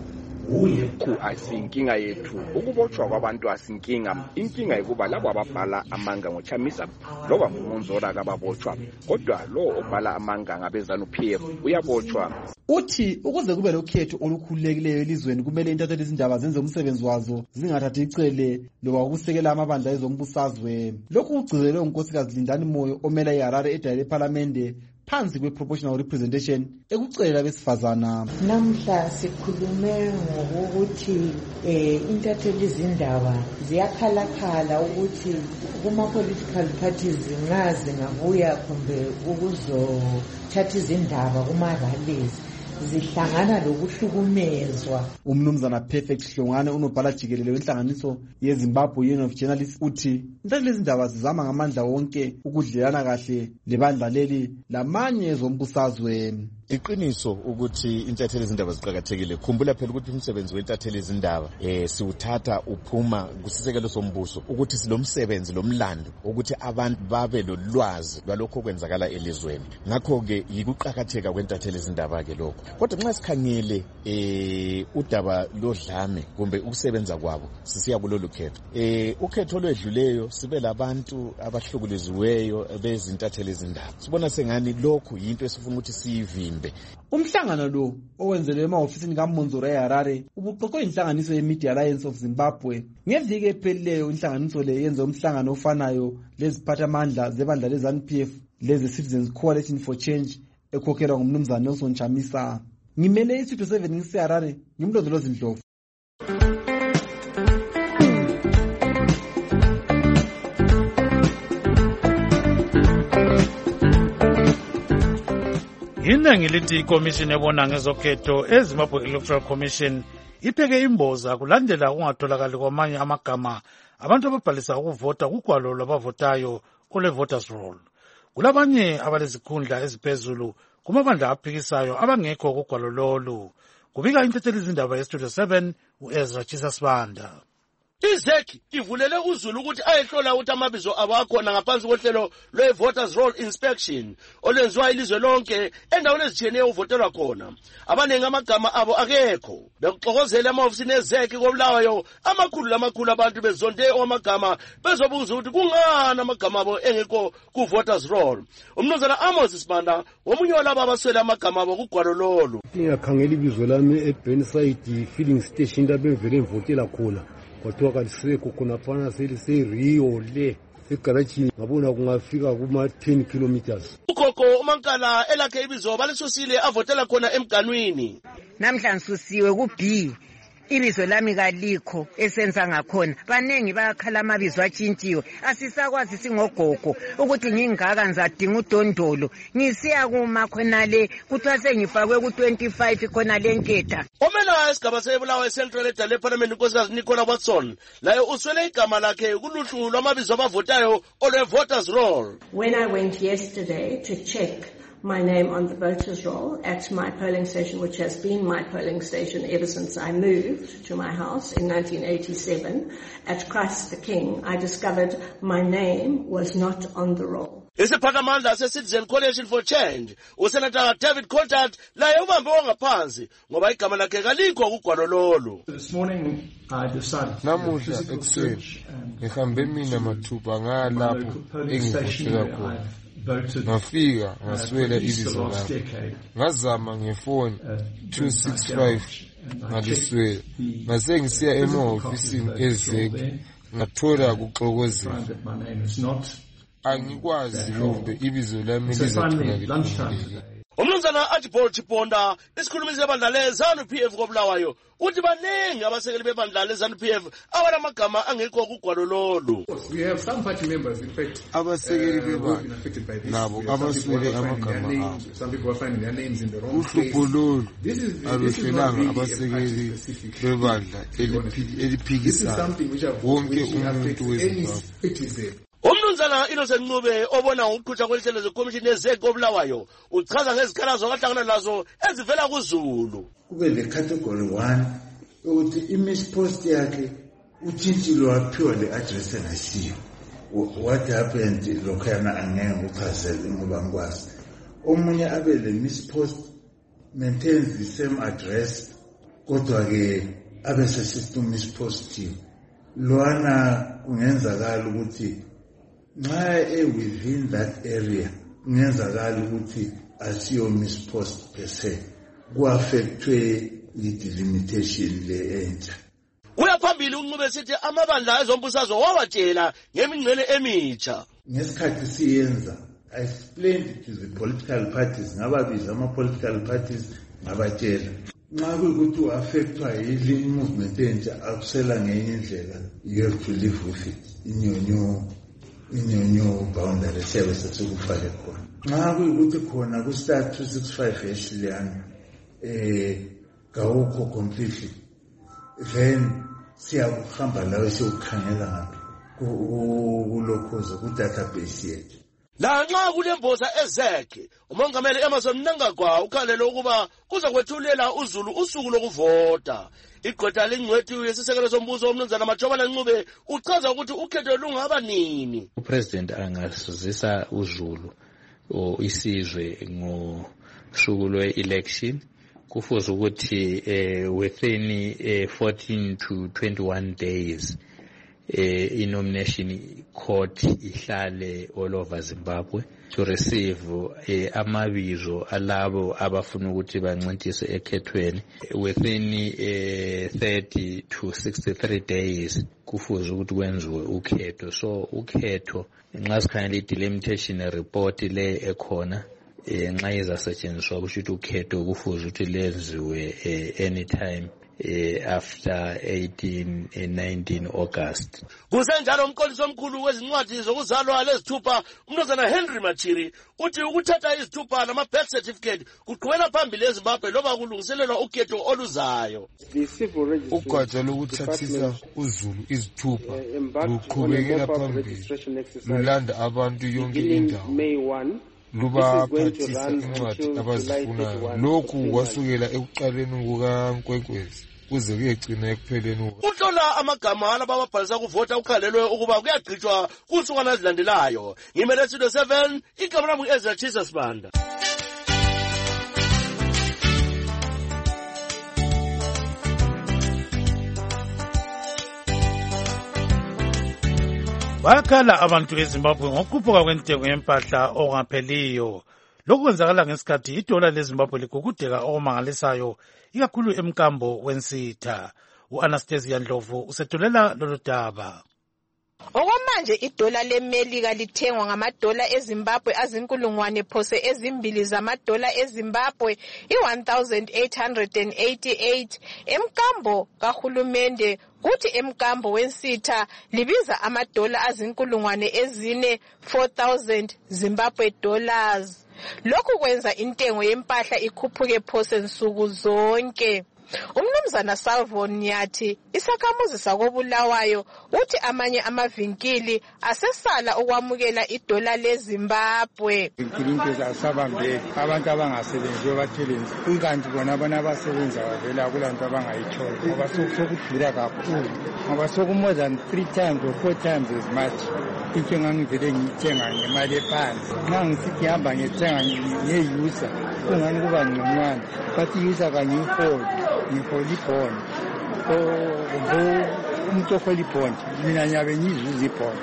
ku asinkinga yethu, ukubotshwa kwabantu asinkinga. Inkinga ikuba labo ababhala amanga ngoChamisa loba nguMonzora kababotshwa, kodwa lo obhala amanga ngabezanu P F uyabotshwa. Uthi ukuze kube lokhetho olukhululekileyo elizweni kumele intatheli izindaba zenze umsebenzi wazo, zingathathi icele loba ukusekela amabandla ezombusazwe. Lokhu kugcizelwe uNkosikazi Lindani Moyo omela iHarare edale eParliamente phansi kwe-proportional representation ekucelela abesifazana. Namhla sikhulume ngokuthi eh intatheli izindaba ziyakhalakhala ukuthi kuma-political parties zingazi ngabuya kumbe ukuzothatha izindaba kuma-rallies zihlangana lokuhlukumezwa. Umnumzana Perfect Hlongwane unobhala jikelele wenhlanganiso yeZimbabwe Union of Journalists uthi intatheli izindaba zizama ngamandla wonke ukudlelana kahle lebandla leli lamanye ezombusazwe. Iqiniso ukuthi intatheli izindaba ziqhakathekile. Khumbula phela ukuthi umsebenzi wentatheli izindaba eh siwuthatha uphuma kusisekelo sombuso ukuthi silomsebenzi lomlando ukuthi abantu babe lolwazi lwalokho kwenzakala elizweni. Ngakho ke yikuqhakatheka kwentatheli izindaba ke lokho. Kodwa nxa sikhangele eh udaba lodlame kumbe ukusebenza kwabo sisiya kulolu khetho. Eh ukhetho lwedluleyo sibe labantu abahlukuliziweyo bezintatheli izindaba. Sibona sengani lokho yinto esifuna ukuthi siyivimbe. Umhlangano lo owenzelwe emahofisini kaMonzora eHarare ubuqoqwe inhlanganiso ye-Media Alliance of Zimbabwe. Ngeviki ephelileyo inhlanganiso le yenze umhlangano ofanayo leziphathamandla zebandla lezanu P F leze Citizens Coalition for Change ekhokhelwa ngumnumzana Nelson Chamisa. Ngimele isitho seven ngiseHarare, ngimlondolozi Ndlovu. Inengi lithi iCommission ebona ngezokhetho eZimbabwe Electoral Commission ipheke imboza kulandela ukungatholakali kwamanye amagama abantu ababhalisa ukuvota kugwalo lwabavotayo ole voters roll. Kulabanye abalezikhundla eziphezulu kumabandla aphikisayo abangekho kugwalo lolu. Kubika intatheli izindaba yeStudio seven uEzra Chisasibanda. I-Z E C ivulele uZulu ukuthi ayehlola ukuthi amabizo abo akhona ngaphansi kohlelo lwe-Voters Roll Inspection olwenziwa ilizwe lonke endaweni ezitshiyeneyo uvotelwa khona. Abaningi amagama abo akekho. Bekuxokozela amahofisini e-Z E C koBulawayo amakhulu lamakhulu abantu bezonde amagama bezobuza ukuthi kungani amagama abo engekho ku-Voters Roll. Umnumzana Amos Sibanda omunye walabo abaswele amagama abo kugwalo lolu. Ngiyakhangela ibizo lami eBurnside filling station lapho engivele ngivotela khona. Kwathiwa kalisekho khona phana seliseRio le segarajini ngabona kungafika kuma ten kilometers. Ukhokho uMankala elakhe ibizo balisusile avotela khona emganwini. Namhlanje susiwe ku B ibizo lami kalikho esenza ngakhona banengi bayakhala amabizo atshintshiwe asisakwazi singogogo ukuthi ngingaka ngizadinga udondolo ngisiya kuma khonale kuthiwa sengifakwe ku twenty-five khona le nketha omena esigaba sebulawayo central edale leparlament unkosikazi Nicola Watson laye uswele igama lakhe kuluhlu lwamabizo abavotayo olwe voters roll. When I went yesterday to check my name on the voters roll at my polling station, which has been my polling station ever since I moved to my house in nineteen eighty-seven at Christ the King, I discovered my name was not on the roll. Isiphakamandla se-Citizen Coalition for Change uSenator David Contant laye ubambe wangaphansi ngoba igama lakhe kalikho kugwalo lolu. Namuhla ekuseni ngihambe mina mathupha ngalapho engivotela khona. Ngafika ngaswela ibizo lami ngazama ngefoni two six five ngaliswela ngase ngisiya emahofisini ezeke ngathola kuxokozela angikwazi kumbe ibizo lami lizatholakala. Umnumzana Archibald Chiponda isikhulumisi sebandla le-ZANU P F koBulawayo uthi baningi abasekeli bebandla le-ZANU P F abanamagama angekho kugwalo lolu. Abasekeli bebandla nabo abaswele amagama abo. Uhlupho lolu aluhlelanga abasekeli bebandla eliphikisayo wonke umuntu weZimbabwe. Umnumzana Innocent Ncube obona ukuqhutshwa kwelihlelo zekomishini yezeke koBulawayo uchaza ngezikhalazo abahlangana nazo ezivela kuZulu. Kube le category one ukuthi imispost yakhe utshintshile waphiwa le address engasiyo. What happened lokho yana angeke uchazele ngoba ngikwazi. Omunye abe le mispost maintains the same address kodwa ke abe se system mispost. Lwana kungenzakala ukuthi nxa e within that area kungenzakala ukuthi asiyo mispost per se ku-affectwe yi-delimitation le entsha. Uyaphambili uNcube sithi amabandla ezombusazwe wawatshela ngemingcele emitsha. Ngesikhathi siyenza I explained to the political parties ngababiza ama-political parties ngabatshela nxa kuyikuthi u-affectwa yi-lean movement entsha akusela ngenye indlela you have to live with it inyonyo inyonyo boundary siyabe sesikufake khona nxa kuyikuthi khona ku-start two six five eshiliyana eh kawukho completely then siyakuhamba lawe siyokukhangela ngaphi kulokhoza ku-database yethu. Lanxa kulemboza ezekhe umongameli Emmerson Mnangagwa ukhalele ukuba uza kwethulela uZulu usuku lokuvota. Igqwetha lengcwethi yesisekelo sombuso umnumzana Majobana Ncube uchaza ukuthi ukhetho lungaba nini. Upresident angasuzisa uZulu o isizwe ngosuku lwe-election kufuze ukuthi eh, within eh, fourteen to twenty-one days eh, i-nomination court ihlale all over Zimbabwe to receive eh, amabizo alabo abafuna ukuthi bancintise ekhethweni within eh, thirty to sixty-three days kufuze ukuthi kwenziwe ukhetho. So ukhetho nxa sikhangela i-delimitation report le ekhona nxa izasetshenziswa kusho ukuthi ukhetho kufuze ukuthi lenziwe anytime after eighteen nineteen August. Kusenjalo umqondisi omkhulu wezincwadi zokuzalwa lezithupha umnumzana Henry Machiri uthi ukuthatha izithupha nama birth certificate kuqhubela phambili eZimbabwe loba kulungiselelwa ukhetho oluzayo. Ugatsha lokuthathisa uZulu izithupha luqhubekela phambili lulanda abantu yonke indawo lubaphathisa incwadi abazifunayo. Lokhu kwasukela ekuqaleni kukaNkwenkwezi kuze kuyegcina ekupheleni. Uhlola amagama alabo ababhalisa kuvota ukhalelwe ukuba kuyagqitshwa kunsukwana ezilandelayo. Ngimele Studio seven igama lami Ezra Jesus Banda. Bakhala abantu eZimbabwe ngokukhuphuka kwentengo yempahla ongapheliyo. Lokhu kwenzakala ngesikhathi idola leZimbabwe ligugudeka okumangalisayo ikakhulu emkambo wensitha. U-Anastasia Ndlovu usethulela lolu daba. Okwamanje idola leMelika lithengwa ngamadola eZimbabwe azinkulungwane phose ezimbili zamadola eZimbabwe i-one thousand eight hundred eighty-eight. Emkambo kahulumende kuthi emkambo wensitha libiza amadola azinkulungwane ezine four thousand Zimbabwe dollars. Lokhu kwenza intengo yempahla ikhuphuke phose nsuku zonke. Umnumzana Salvo Nyathi isakhamuzi sakobulawayo uthi amanye amavinkili asesala ukwamukela idola leZimbabwe. Inkilinkezi asabambeki abantu abangasebenziyo batheleni kunkanti bona abana abasebenza bavela kulanto abangayitholi ngoba sokudura kakhulu ngoba soku more than three times or four times as much. Into engangivele ngiyithenga ngemali ephansi nxa ngisithi hamba ngithenga ngeyusa kungani kuba ngconywana bathi yusa kanye ifoli ngiholibhoni umuntu oholibhoni mina nyabe ngizuza ibhoni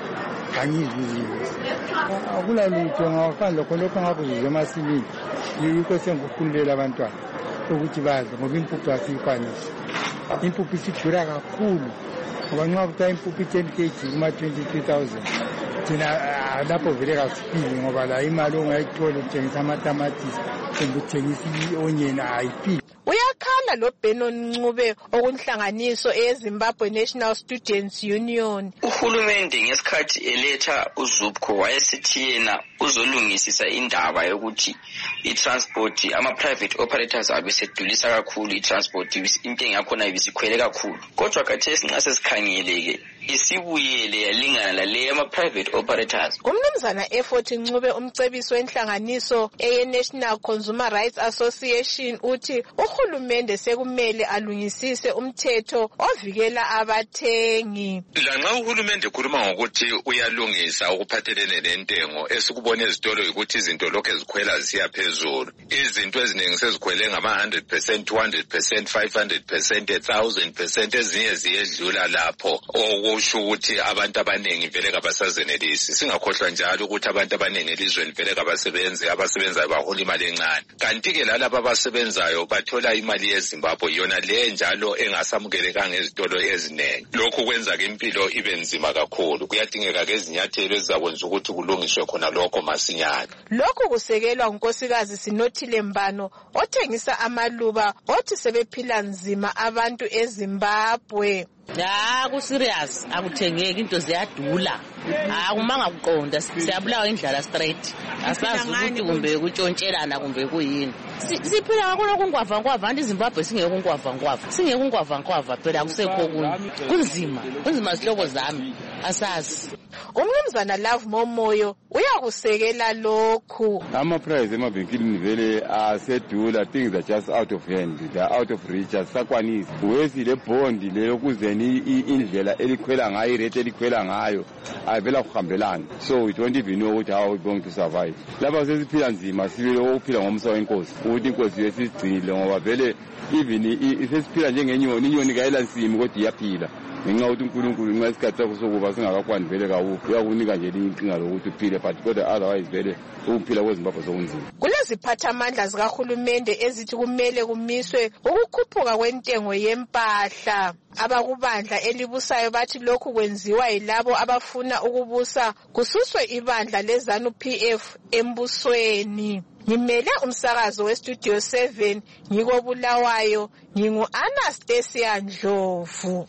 angizuzi akulalutho ngawafana lokho lokho ngakuzuzwa emasimini yikho sengikukhululela abantwana ukuthi badle ngoba impuphu asiyikwanisi impuphu isidura kakhulu ngoba nxa kuthiwa impuphu i-ten kg kuma-twenty-two thousand thina lapho vele kasifiki ngoba la imali ongayithola uthengisa amatamatisi kumbe uthengisa i-onyeni ayifiki. Uyakhala lo Benon Ncube okunhlanganiso eZimbabwe National Students Union. Uhulumende ngesikhathi eletha uZupco wayesithi yena uzolungisisa indaba yokuthi i-transport ama-private operators abesedulisa kakhulu i-transport intengo yakhona ibisikhwele kakhulu. Kodwa khathesi nxa sesikhangeleke isibuyele yalingana lale ama-private operators. Umnumzana Effort Ncube umcebiso wenhlanganiso eye-National Consumer Rights Association uthi uhulumende sekumele alungisise umthetho ovikela abathengi. Lanxa uhulumende khuluma ngokuthi uyalungisa ukuphathelene nentengo esikubona ezitolo ukuthi izinto lokho ezikhwela zisiya phezulu. Izinto eziningi sezikhwele ngama one hundred percent, two hundred percent, five hundred percent, one thousand percent ezinye ziyedlula lapho. Okusho ukuthi abantu abaningi vele kabasazenelisi. Singakhohlwa njalo ukuthi abantu abaningi elizweni vele kabasebenzi abasebenzayo bahola imali encane. Kanti ke lalabo abasebenzayo bathola imali yeZimbabwe yona le njalo engasamukelekanga ezitolo eziningi. Lokhu kwenza ke impilo ibe nzima kakhulu. Kuyadingeka ke izinyathelo ezizakwenza ukuthi kulungiswe khona lokho masinyane. Lokhu kusekelwa unkosikazi Sinothile Mbano othengisa amaluba othi sebephila nzima abantu eZimbabwe. Ya ku serious akuthengeki into ziyadula. Ah kumanga kuqonda siyabulawa indlala straight. Asazi ukuthi kumbe kutshontshela kumbe kuyini. Siphila ngakho kungwava ngwava iZimbabwe singeke kungwava ngwava. Singeke kungwava ngwava phela kusekho kunye. Kunzima, kunzima sihloko zami. Asazi. Umnumzana Love Momoyo uyakusekela lokhu. Ama price emavinkilini vele asedula, things are just out of hand, they are out of reach, asakwanisi. Wesi le bond le lokuzeni indlela elikhwela ngayo, rate elikhwela ngayo avela kuhambelana. So we don't even know how we're going to survive. Lapha sesiphila nzima sibile ukuphila ngomsa wenkosi. Ukuthi inkosi yesigcile ngoba vele even sesiphila njengenyoni, inyoni kayela nsimi kodwa iyaphila. Ngenxa ukuthi uNkulunkulu nxa isikhathi sakho sokuba singakwani vele kawuphi uyakunika nje inkinga lokuthi uphile but kodwa otherwise vele ukuphila kweZimbabwe sokunzima. Kuleziphathamandla zikahulumende ezithi kumele kumiswe ukukhuphuka kwentengo yempahla. Abakubandla elibusayo bathi lokhu kwenziwa yilabo abafuna ukubusa kususwe ibandla leZANU P F embusweni. Ngimele umsakazo weStudio seven ngikobulawayo ngingu Anastasia Ndlovu.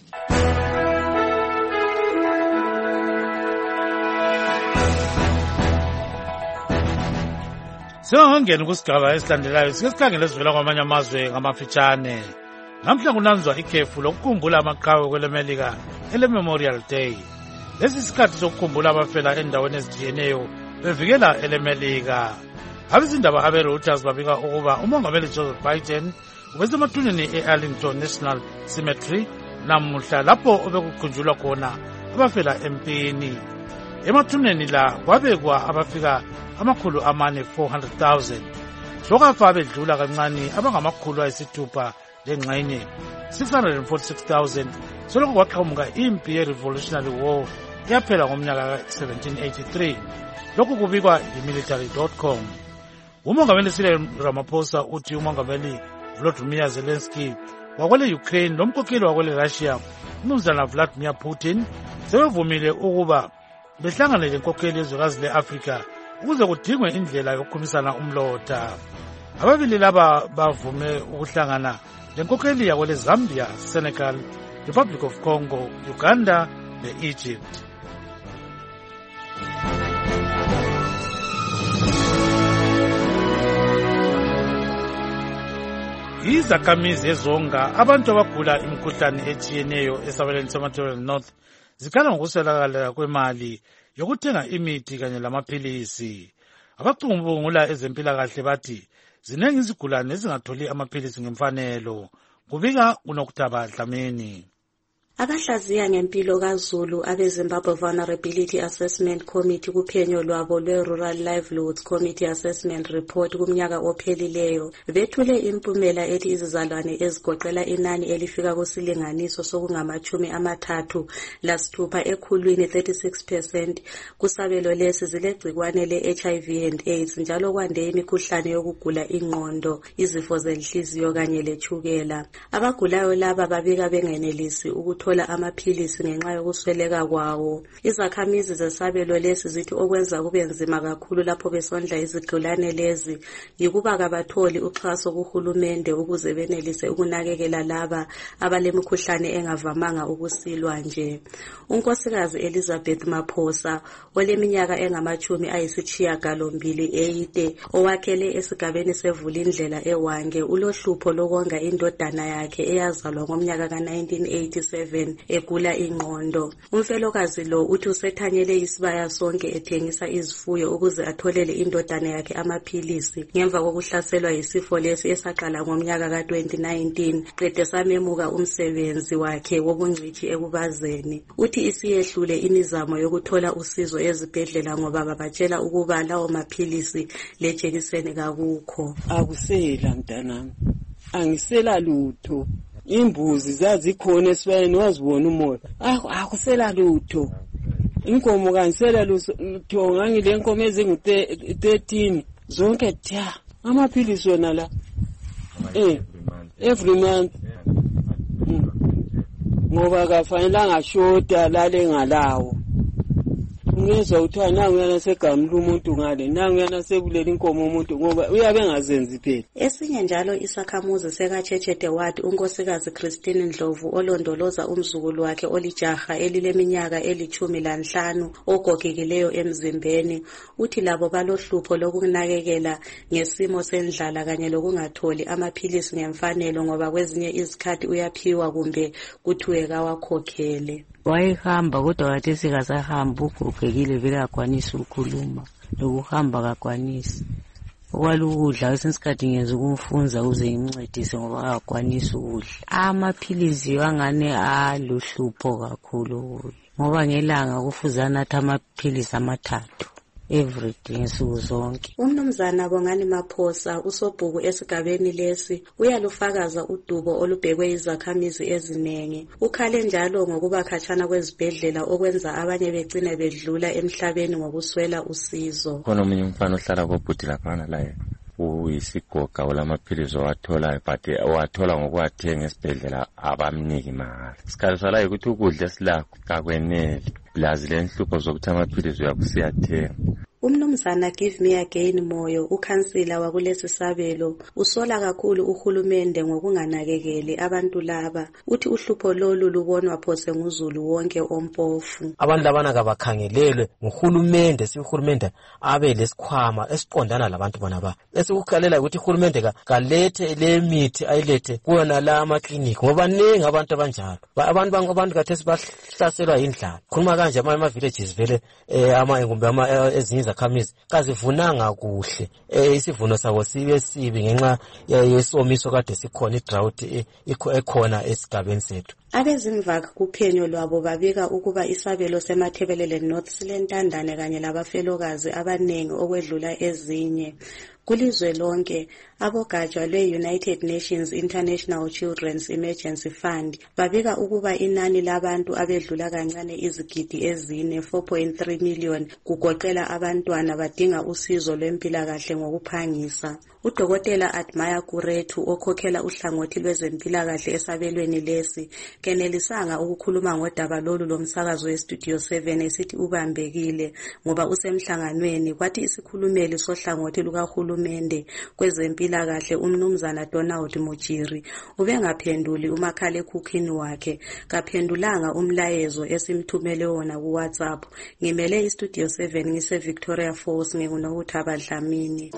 Singangena kusigaba esilandelayo sikesikangela esivela kwamanye amazwe ngamafitshane. Namhla kunanzwa ikhefu lokukhumbula amaqhawe kweleMelika ele-Memorial Day. Lesi sikhathi sokukhumbula abafela endaweni ezitshiyeneyo bevikela eleMelika. Abezindaba abe-Reuters babika ukuba umongameli Joseph Biden ubesemathuneni e-Arlington National Cemetery namuhla lapho obekukhunjulwa khona abafela empini. Emathuneni la kwabekwa abafika amakhulu amane four hundred thousand. Sokafa abedlula kancane abangamakhulu ayisithupha lengxenye six hundred forty-six thousand. Soloko kwaqhamuka impi ye-Revolutionary War yaphela ngomnyaka ka seventeen eighty-three. Lokhu kubikwa yi-military dot com. Umongameli Cyril Ramaphosa uthi umongameli Volodymyr Zelensky wakwele Ukraine lomkhokheli wakwele Russia umnumzana Vladimir Putin sebevumile ukuba behlangane lenkokheli yezwekazi le-Afrika ukuze kudingwe indlela yokukhumisana umlotha. Ababili laba bavume ukuhlangana lenkokheli yakwele Zambia, Senegal, Republic of Congo, Uganda ne-Egypt. Izakhamizi ezonga abantu abagula imikhuhlane etshiyeneyo esabelweni seMatabeleland North zikhala ngokuswelakala kwemali yokuthenga imithi kanye lamaphilisi. Abacubungula ezempilakahle bathi zinengi izigulane ezingatholi amaphilisi ngemfanelo. Kubika kuNokutaba Dlamini. Abahlaziya ngempilo kaZulu abeZimbabwe Vulnerability Assessment Committee kuphenyo lwabo lwe-Rural Livelihoods Committee Assessment Report kumnyaka ophelileyo bethule impumela ethi izizalwane ezigoqela inani elifika kusilinganiso sokungamachumi amathathu lasithupha ekhulwini thirty-six percent kusabelo lesi zilegcikwane le-H I V and AIDS njalo kwande imikhuhlane yokugula ingqondo, izifo zenhliziyo kanye lechukela. Abagulayo laba babika bengenelisi ukuthi thola amaphilisi ngenxa yokusweleka kwawo. Izakhamizi zesabelo lesi zithi okwenza kube nzima kakhulu lapho besondla izigulane lezi yikuba kabatholi uxhaso kuhulumende ukuze benelise ukunakekela laba abalemikhuhlane engavamanga ukusilwa nje. Unkosikazi Elizabeth Maphosa oleminyaka engamachumi ayisishiyagalombili eyide owakhele esigabeni sevulindlela eWange ulohlupho lokonga indodana yakhe eyazalwa ngomnyaka ka nineteen eighty-seven egula ingqondo. Umfelokazi lo uthi usethanyele isibaya sonke ethengisa izifuyo ukuze atholele indodana yakhe amaphilisi ngemva kokuhlaselwa yisifo lesi esaqala ngomnyaka ka twenty nineteen qede samemuka umsebenzi wakhe wobungcitshi ekubazeni. Uthi isiyehlule imizamo yokuthola usizo ezibhedlela ngoba babatshela ukuba lawo maphilisi lejekiseni kakukho. Akusela mntanami, angisela lutho. Imbuzi zazikhona esibayeni wazibona umoya. Akusela lutho. Inkomo kanisela lutho ngangile nkomo ezingu thirteen zonke tya. Amaphilisi wona la. Eh every month. Ngoba kafanele ngashota lale ngalawo. Ngizwa uthiwa nangu yana segamla umuntu ngale, nangu yana sebulela inkomo umuntu ngoba uyabe engazenzi phela. Esinye njalo isakhamuzi sekaChechete Ward unkosikazi Christine Ndlovu olondoloza umzukulu wakhe olijaha elileminyaka elichumi lanhlanu ogogekileyo emzimbeni uthi labo balohlupho lokunakekela ngesimo sendlala kanye lokungatholi amaphilisi ngemfanelo ngoba kwezinye izikhathi uyaphiwa kumbe kuthiwe kawakhokhele. Wayehamba kodwa wathi sikasahamba ugogekile vele akwanisa ukukhuluma lokuhamba kakwanisi. Okwalukudla kwesinye isikhathi ngenza ukumfunza uze imncedise ngoba akwanisa ukudla. Amaphilisi angane aluhlupho kakhulu ngoba ngelanga kufuze anathe amaphilisi amathathu everyday nsuku zonke. Umnumzana Bongani Maphosa usobhuku esigabeni lesi uyalufakaza udubo olubhekwe izakhamizi ezinengi. Ukhale njalo ngokuba khatshana kwezibhedlela okwenza abanye begcine bedlula emhlabeni ngokuswela usizo. Khona umunye umfana ohlala kobhuti laphana la uyisigoga olamaphilisi owathola but owathola ngokuwathenga esibhedlela abamniki mahala. Isikhathi sala ukuthi ukudla esilakho kakwenele blazi lenhlupho zokuthi amaphilisi uyabusiyathenga. Umnumzana Give Me Again Moyo ukhansila wakulesi sabelo usola kakhulu uhulumende ngokunganakekeli abantu laba. Uthi uhlupho lolu lubonwa phose nguzulu wonke ompofu. Abantu labana kabakhangelelwe nguhulumende, si uhulumende abe lesikhwama esiqondana labantu bona ba. Esikukhalela ukuthi uhulumende kalethe le mithi ayilethe kuona la ama clinic ngoba ningi abantu abanjalo. Abantu bangabantu kathesi bahlaselwa indlala. Khuluma kanje ama villages vele eh ama ngumbe ama ezinye khamizi kazivunanga kuhle eh isivuno sabo sibe sibi ngenxa yesomiso kade sikhona idrought ekhona esigabeni sethu. Abezimvaka kuphenyo lwabo babika ukuba isabelo seMatabeleland North silentandane kanye labafelokazi abanengi okwedlula ezinye. Kulizwe lonke, abogatsha lwe-United Nations International Children's Emergency Fund babika ukuba inani labantu abedlula kancane izigidi ezine four point three million kugoqela abantwana badinga usizo lwempilakahle ngokuphangisa. Udokotela Admire Kuretu okhokhela uhlangothi lwezempilakahle esabelweni lesi kenelisanga ukukhuluma ngodaba lolu lomsakazo weStudio seven esithi ubambekile ngoba usemhlanganweni, kwathi isikhulumeli sohlangothi lukahulumende kwezempilakahle umnumzana Donald Mujiri ubengaphenduli umakhalekhukhwini wakhe, kaphendulanga umlayezo esimthumele wona ku WhatsApp. Ngimele iStudio seven ngise Victoria Falls nginguNokuthaba Dlamini.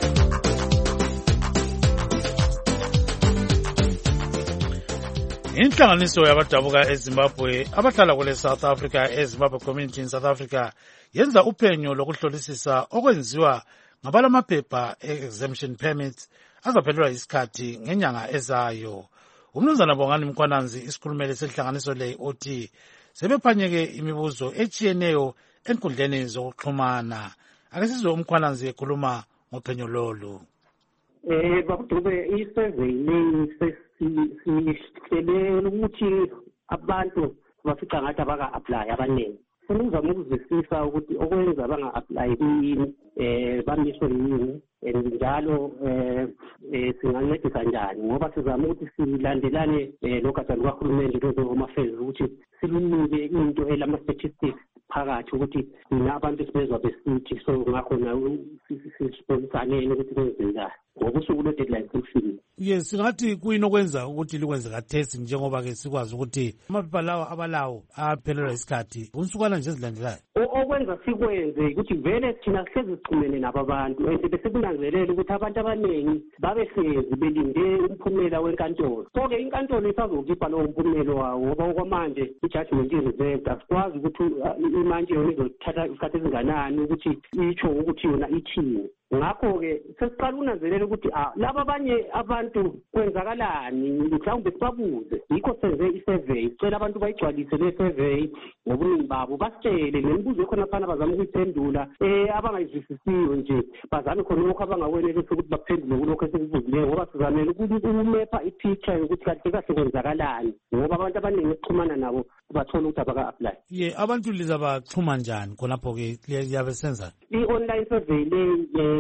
Inhlanganiso yabadabuka eZimbabwe abahlala kule South Africa eZimbabwe Community in South Africa yenza uphenyo lokuhlolisisa okwenziwa ngabalamaphepha exemption permits azaphelelwa isikhathi ngenyanga ezayo. Umnumzana Bongani Mkhwananzi isikhulumeli senhlanganiso le uthi sebephanyeke imibuzo etshiyeneyo enkundleni zokuxhumana. Ake sizwe uMkhwananzi ekhuluma ngophenyo lolu. Eh babudube isurvey le sihlele ukuthi abantu bafica ngathi abaka-apply abaningi. Senizama ukuzwisisa ukuthi okwenza banga-apply kuyini, eh bamiswe yini, njalo eh singancedisa njani, ngoba sizama ukuthi silandelane logatsha lukahulumende lwezo affairs ukuthi silunike into elama-statistics phakathi ukuthi thina abantu sibezwa besithi, so ngakho na sisibonisane ukuthi kwenzekani ngokusuku lwe-deadline selufikile. Yes, singathi kuyini okwenza ukuthi likwenze ka-test njengoba-ke sikwazi ukuthi amaphepha lawo abalawo aphelelwa isikhathi unsukwana nje ezilandelayo. Okwenza sikwenze ukuthi vele thina sihlezi sixhumene nabo abantu and bese kunanzelela ukuthi abantu abaningi babehlezi belinde umphumela wenkantolo. So-ke inkantolo isazokhipha lowo mphumelo wawo ngoba okwamanje i-judgment i-reserved, asikwazi ukuthi imanje yona izothatha isikhathi esinganani ukuthi itsho ukuthi yona ithini. Ngakho-ke sesiqala ukunanzelela ukuthi laba abanye abantu kwenzakalani, mhlawumbe sibabuze. Yikho senze i-survey, sicela abantu bayigcwalise le survey ngobuningi babo, basitshele nemibuzo ekhona phana bazame ukuyiphendula, um abangayizwisisiyo nje bazame khona lokho abangakwenelisi ukuthi baphendule kulokho esikubuzileyo, ngoba sizamele ukumepha i-picture yokuthi kahle kahle kwenzakalani, ngoba abantu abaningi ukuxhumana nabo bathola ukuthi abaka-apply. Ye, abantu lizabaxhuma njani khonapho-ke liyabe senza? I-online survey le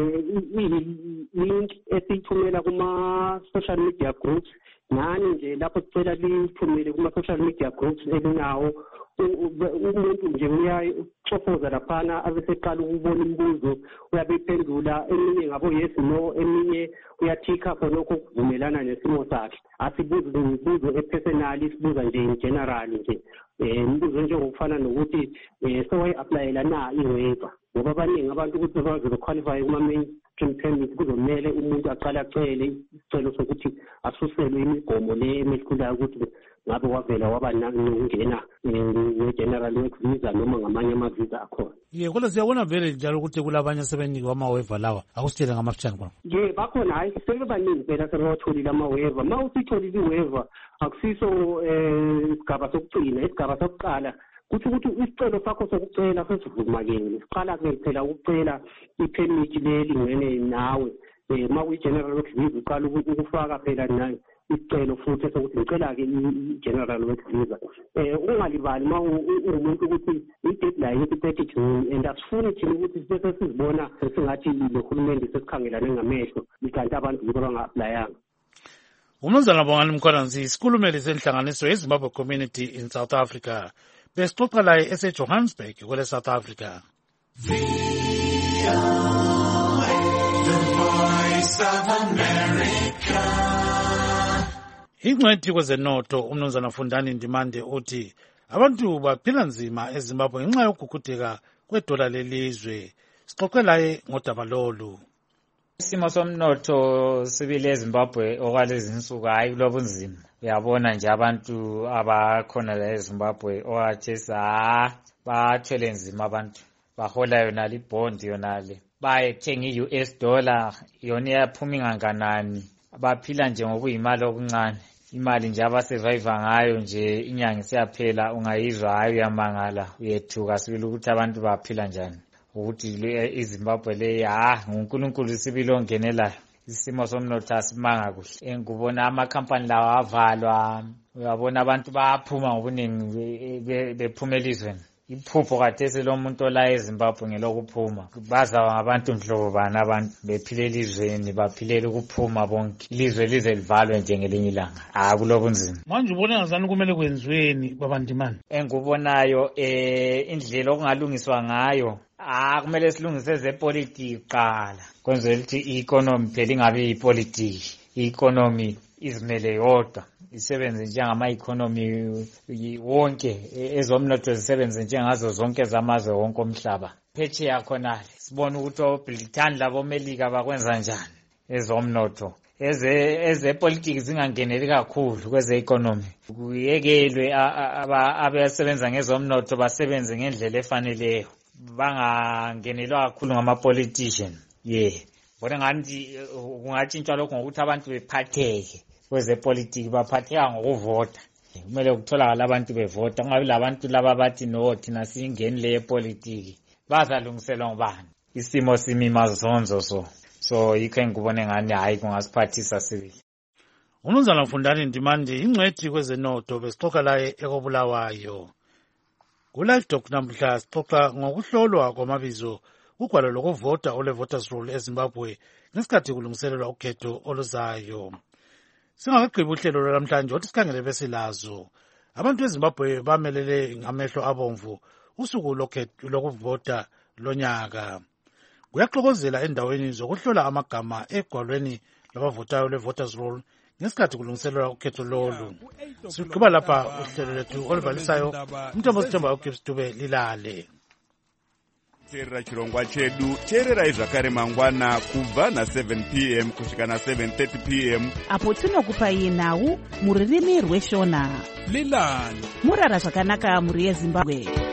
link esiyithumela kuma-social media groups, nani nje lapho sicela lithumele kuma-social media groups elinawo. Umuntu nje uyachofoza laphana abeseqala ukubona imibuzo, uyabephendula, eminye ngabo yes no, eminye uyathikha khonokho ukuvumelana nesimo sakhe. Asibuzi imibuzo epersonal, sibuza nje in general nje imibuzo njengokufana nokuthi sewayi-applyela na i-waiver, ngoba abaningi abantu ukuthi baze bequalify kuma-mainstream permit kuzomele umuntu aqale acele isicelo sokuthi asuselwe imigomo le emehlulayo ukuthi ngabe wavela waba nokungena nge-general work visa noma ngamanye amavisa akhona. Ye, kodwa siyabona vele njalo ukuthi kulabanye asebenikwa ama-waiver lawa. Akusitshele ngamafitshane khona. Ye, bakhona, hayi sebebaningi phela sebewatholile ama-waiver. Ma usitholile i-waiver akusiso isigaba sokugcina, isigaba sokuqala kuthi ukuthi isicelo sakho sokucela sesivumakele. Siqala-ke phela ukucela i-permit le elingene nawe. Ma kuyi-general work visa uqala ukufaka phela nayo isicelo futhi sokuthi ngicela-ke i-general work visa. Um ungalibali ma uwumuntu ukuthi i-deadline i-thirty June and asifuni thina ukuthi sibese sizibona sesingathi lohulumende sesikhangelane ngamehlo kanti abantu yibo abanga-applayanga. Umnumzana Bongani Mkhwananzi isikhulumeli senhlanganiso yeZimbabwe Community in South Africa besixoxa laye eseJohannesburg kwele South Africa. Ingcwethi kwezenotho umnumzana Fundani Ndimande uthi abantu baphila nzima eZimbabwe ngenxa yokugugudeka kwedola lelizwe. Sixoxe laye ngodaba lolu. Isimo somnotho sibile eZimbabwe okwalezi insuku hayi kulobunzima. Uyabona nje abantu abakhona la eZimbabwe owathesa bathwele nzima abantu. Bahola yona libond yona le. Bayethenga i-U S dollar yona iyaphuma inganganani. Baphila nje ngokuyimali okuncane. Imali nje abasurvive ngayo nje inyanga isiyaphela ungayizwa hayi uyamangala uyethuka sibili ukuthi abantu baphila njani. ukuthi iZimbabwe le ha uNkulunkulu sibilongenelayo isimo somnotho asimanga kuhle. Ngubona amakhampani lawa avalwa, uyabona abantu bayaphuma ngobuningi bephuma elizweni. Iphupho khathesi lo muntu ola eZimbabwe ngelokuphuma. Bazawa ngabantu nhlobo bani abantu bephile elizweni, baphilela ukuphuma bonke. Ilizwe lize livalwe njengelinye ilanga. Ah kulobunzima. Manje ubona ngazani kumele kwenziweni babandimani? Engubonayo eh indlela okungalungiswa ngayo. Ah kumele silungise zepolitiki qala. Kwenzela ukuthi i-economy phela ingabe ipolitiki. I-economy izimele yodwa. Isebenze njengama-economy wonke ezomnotho zisebenze njengazo zonke zamazwe wonke omhlaba. Phetsheya khonale sibona ukuthi oBritain laboMelika bakwenza njani ezomnotho. Eze ezepolitiki zingangeneli kakhulu kweze-economy. Kuyekelwe abasebenza ngezomnotho basebenze ngendlela efaneleyo. Bangangenelwa kakhulu ngama-politician. Yeah. Bona ngathi kungatshintshwa lokho ngokuthi abantu bephatheke. Kwezepolitiki baphatheka ngokuvota. Kumele ukutholakala abantu bevota, kungabi labantu laba bathi no thina singenile yepolitiki. Bazalungiselwa ngubani? Isimo simimazonzo so. So yikho engikubone ngani hayi kungasiphathisa sibili. Unumzana Mfundani Ndimande ingcwethi kwezenotho besixoxa laye ekobulawayo. Ku-Live Talk namhla sixoxa ngokuhlolwa kwamabizo kugwalo lokuvota ole voters roll eZimbabwe ngesikhathi kulungiselelwa ukhetho oluzayo. Singakagqibi uhlelo lwanamhlanje othi sikhangele besilazo. Abantu eZimbabwe bamelele ngamehlo abomvu usuku lokuvota lonyaka. Kuyaxokozela endaweni zokuhlola amagama egwalweni labavotayo le-voters roll ngesikhathi kulungiselelwa ukhetho lolu. Sigqiba lapha uhlelo lethu oluvalisayo umthombo sithemba uGibbs Dube lilale. Terera chirongwa chedu tererai zvakare mangwana kubva na seven p m kusvika na seven thirty p m apo tinokupai nhau muririmi rweshona. Lilani murara zvakanaka muri yeZimbabwe.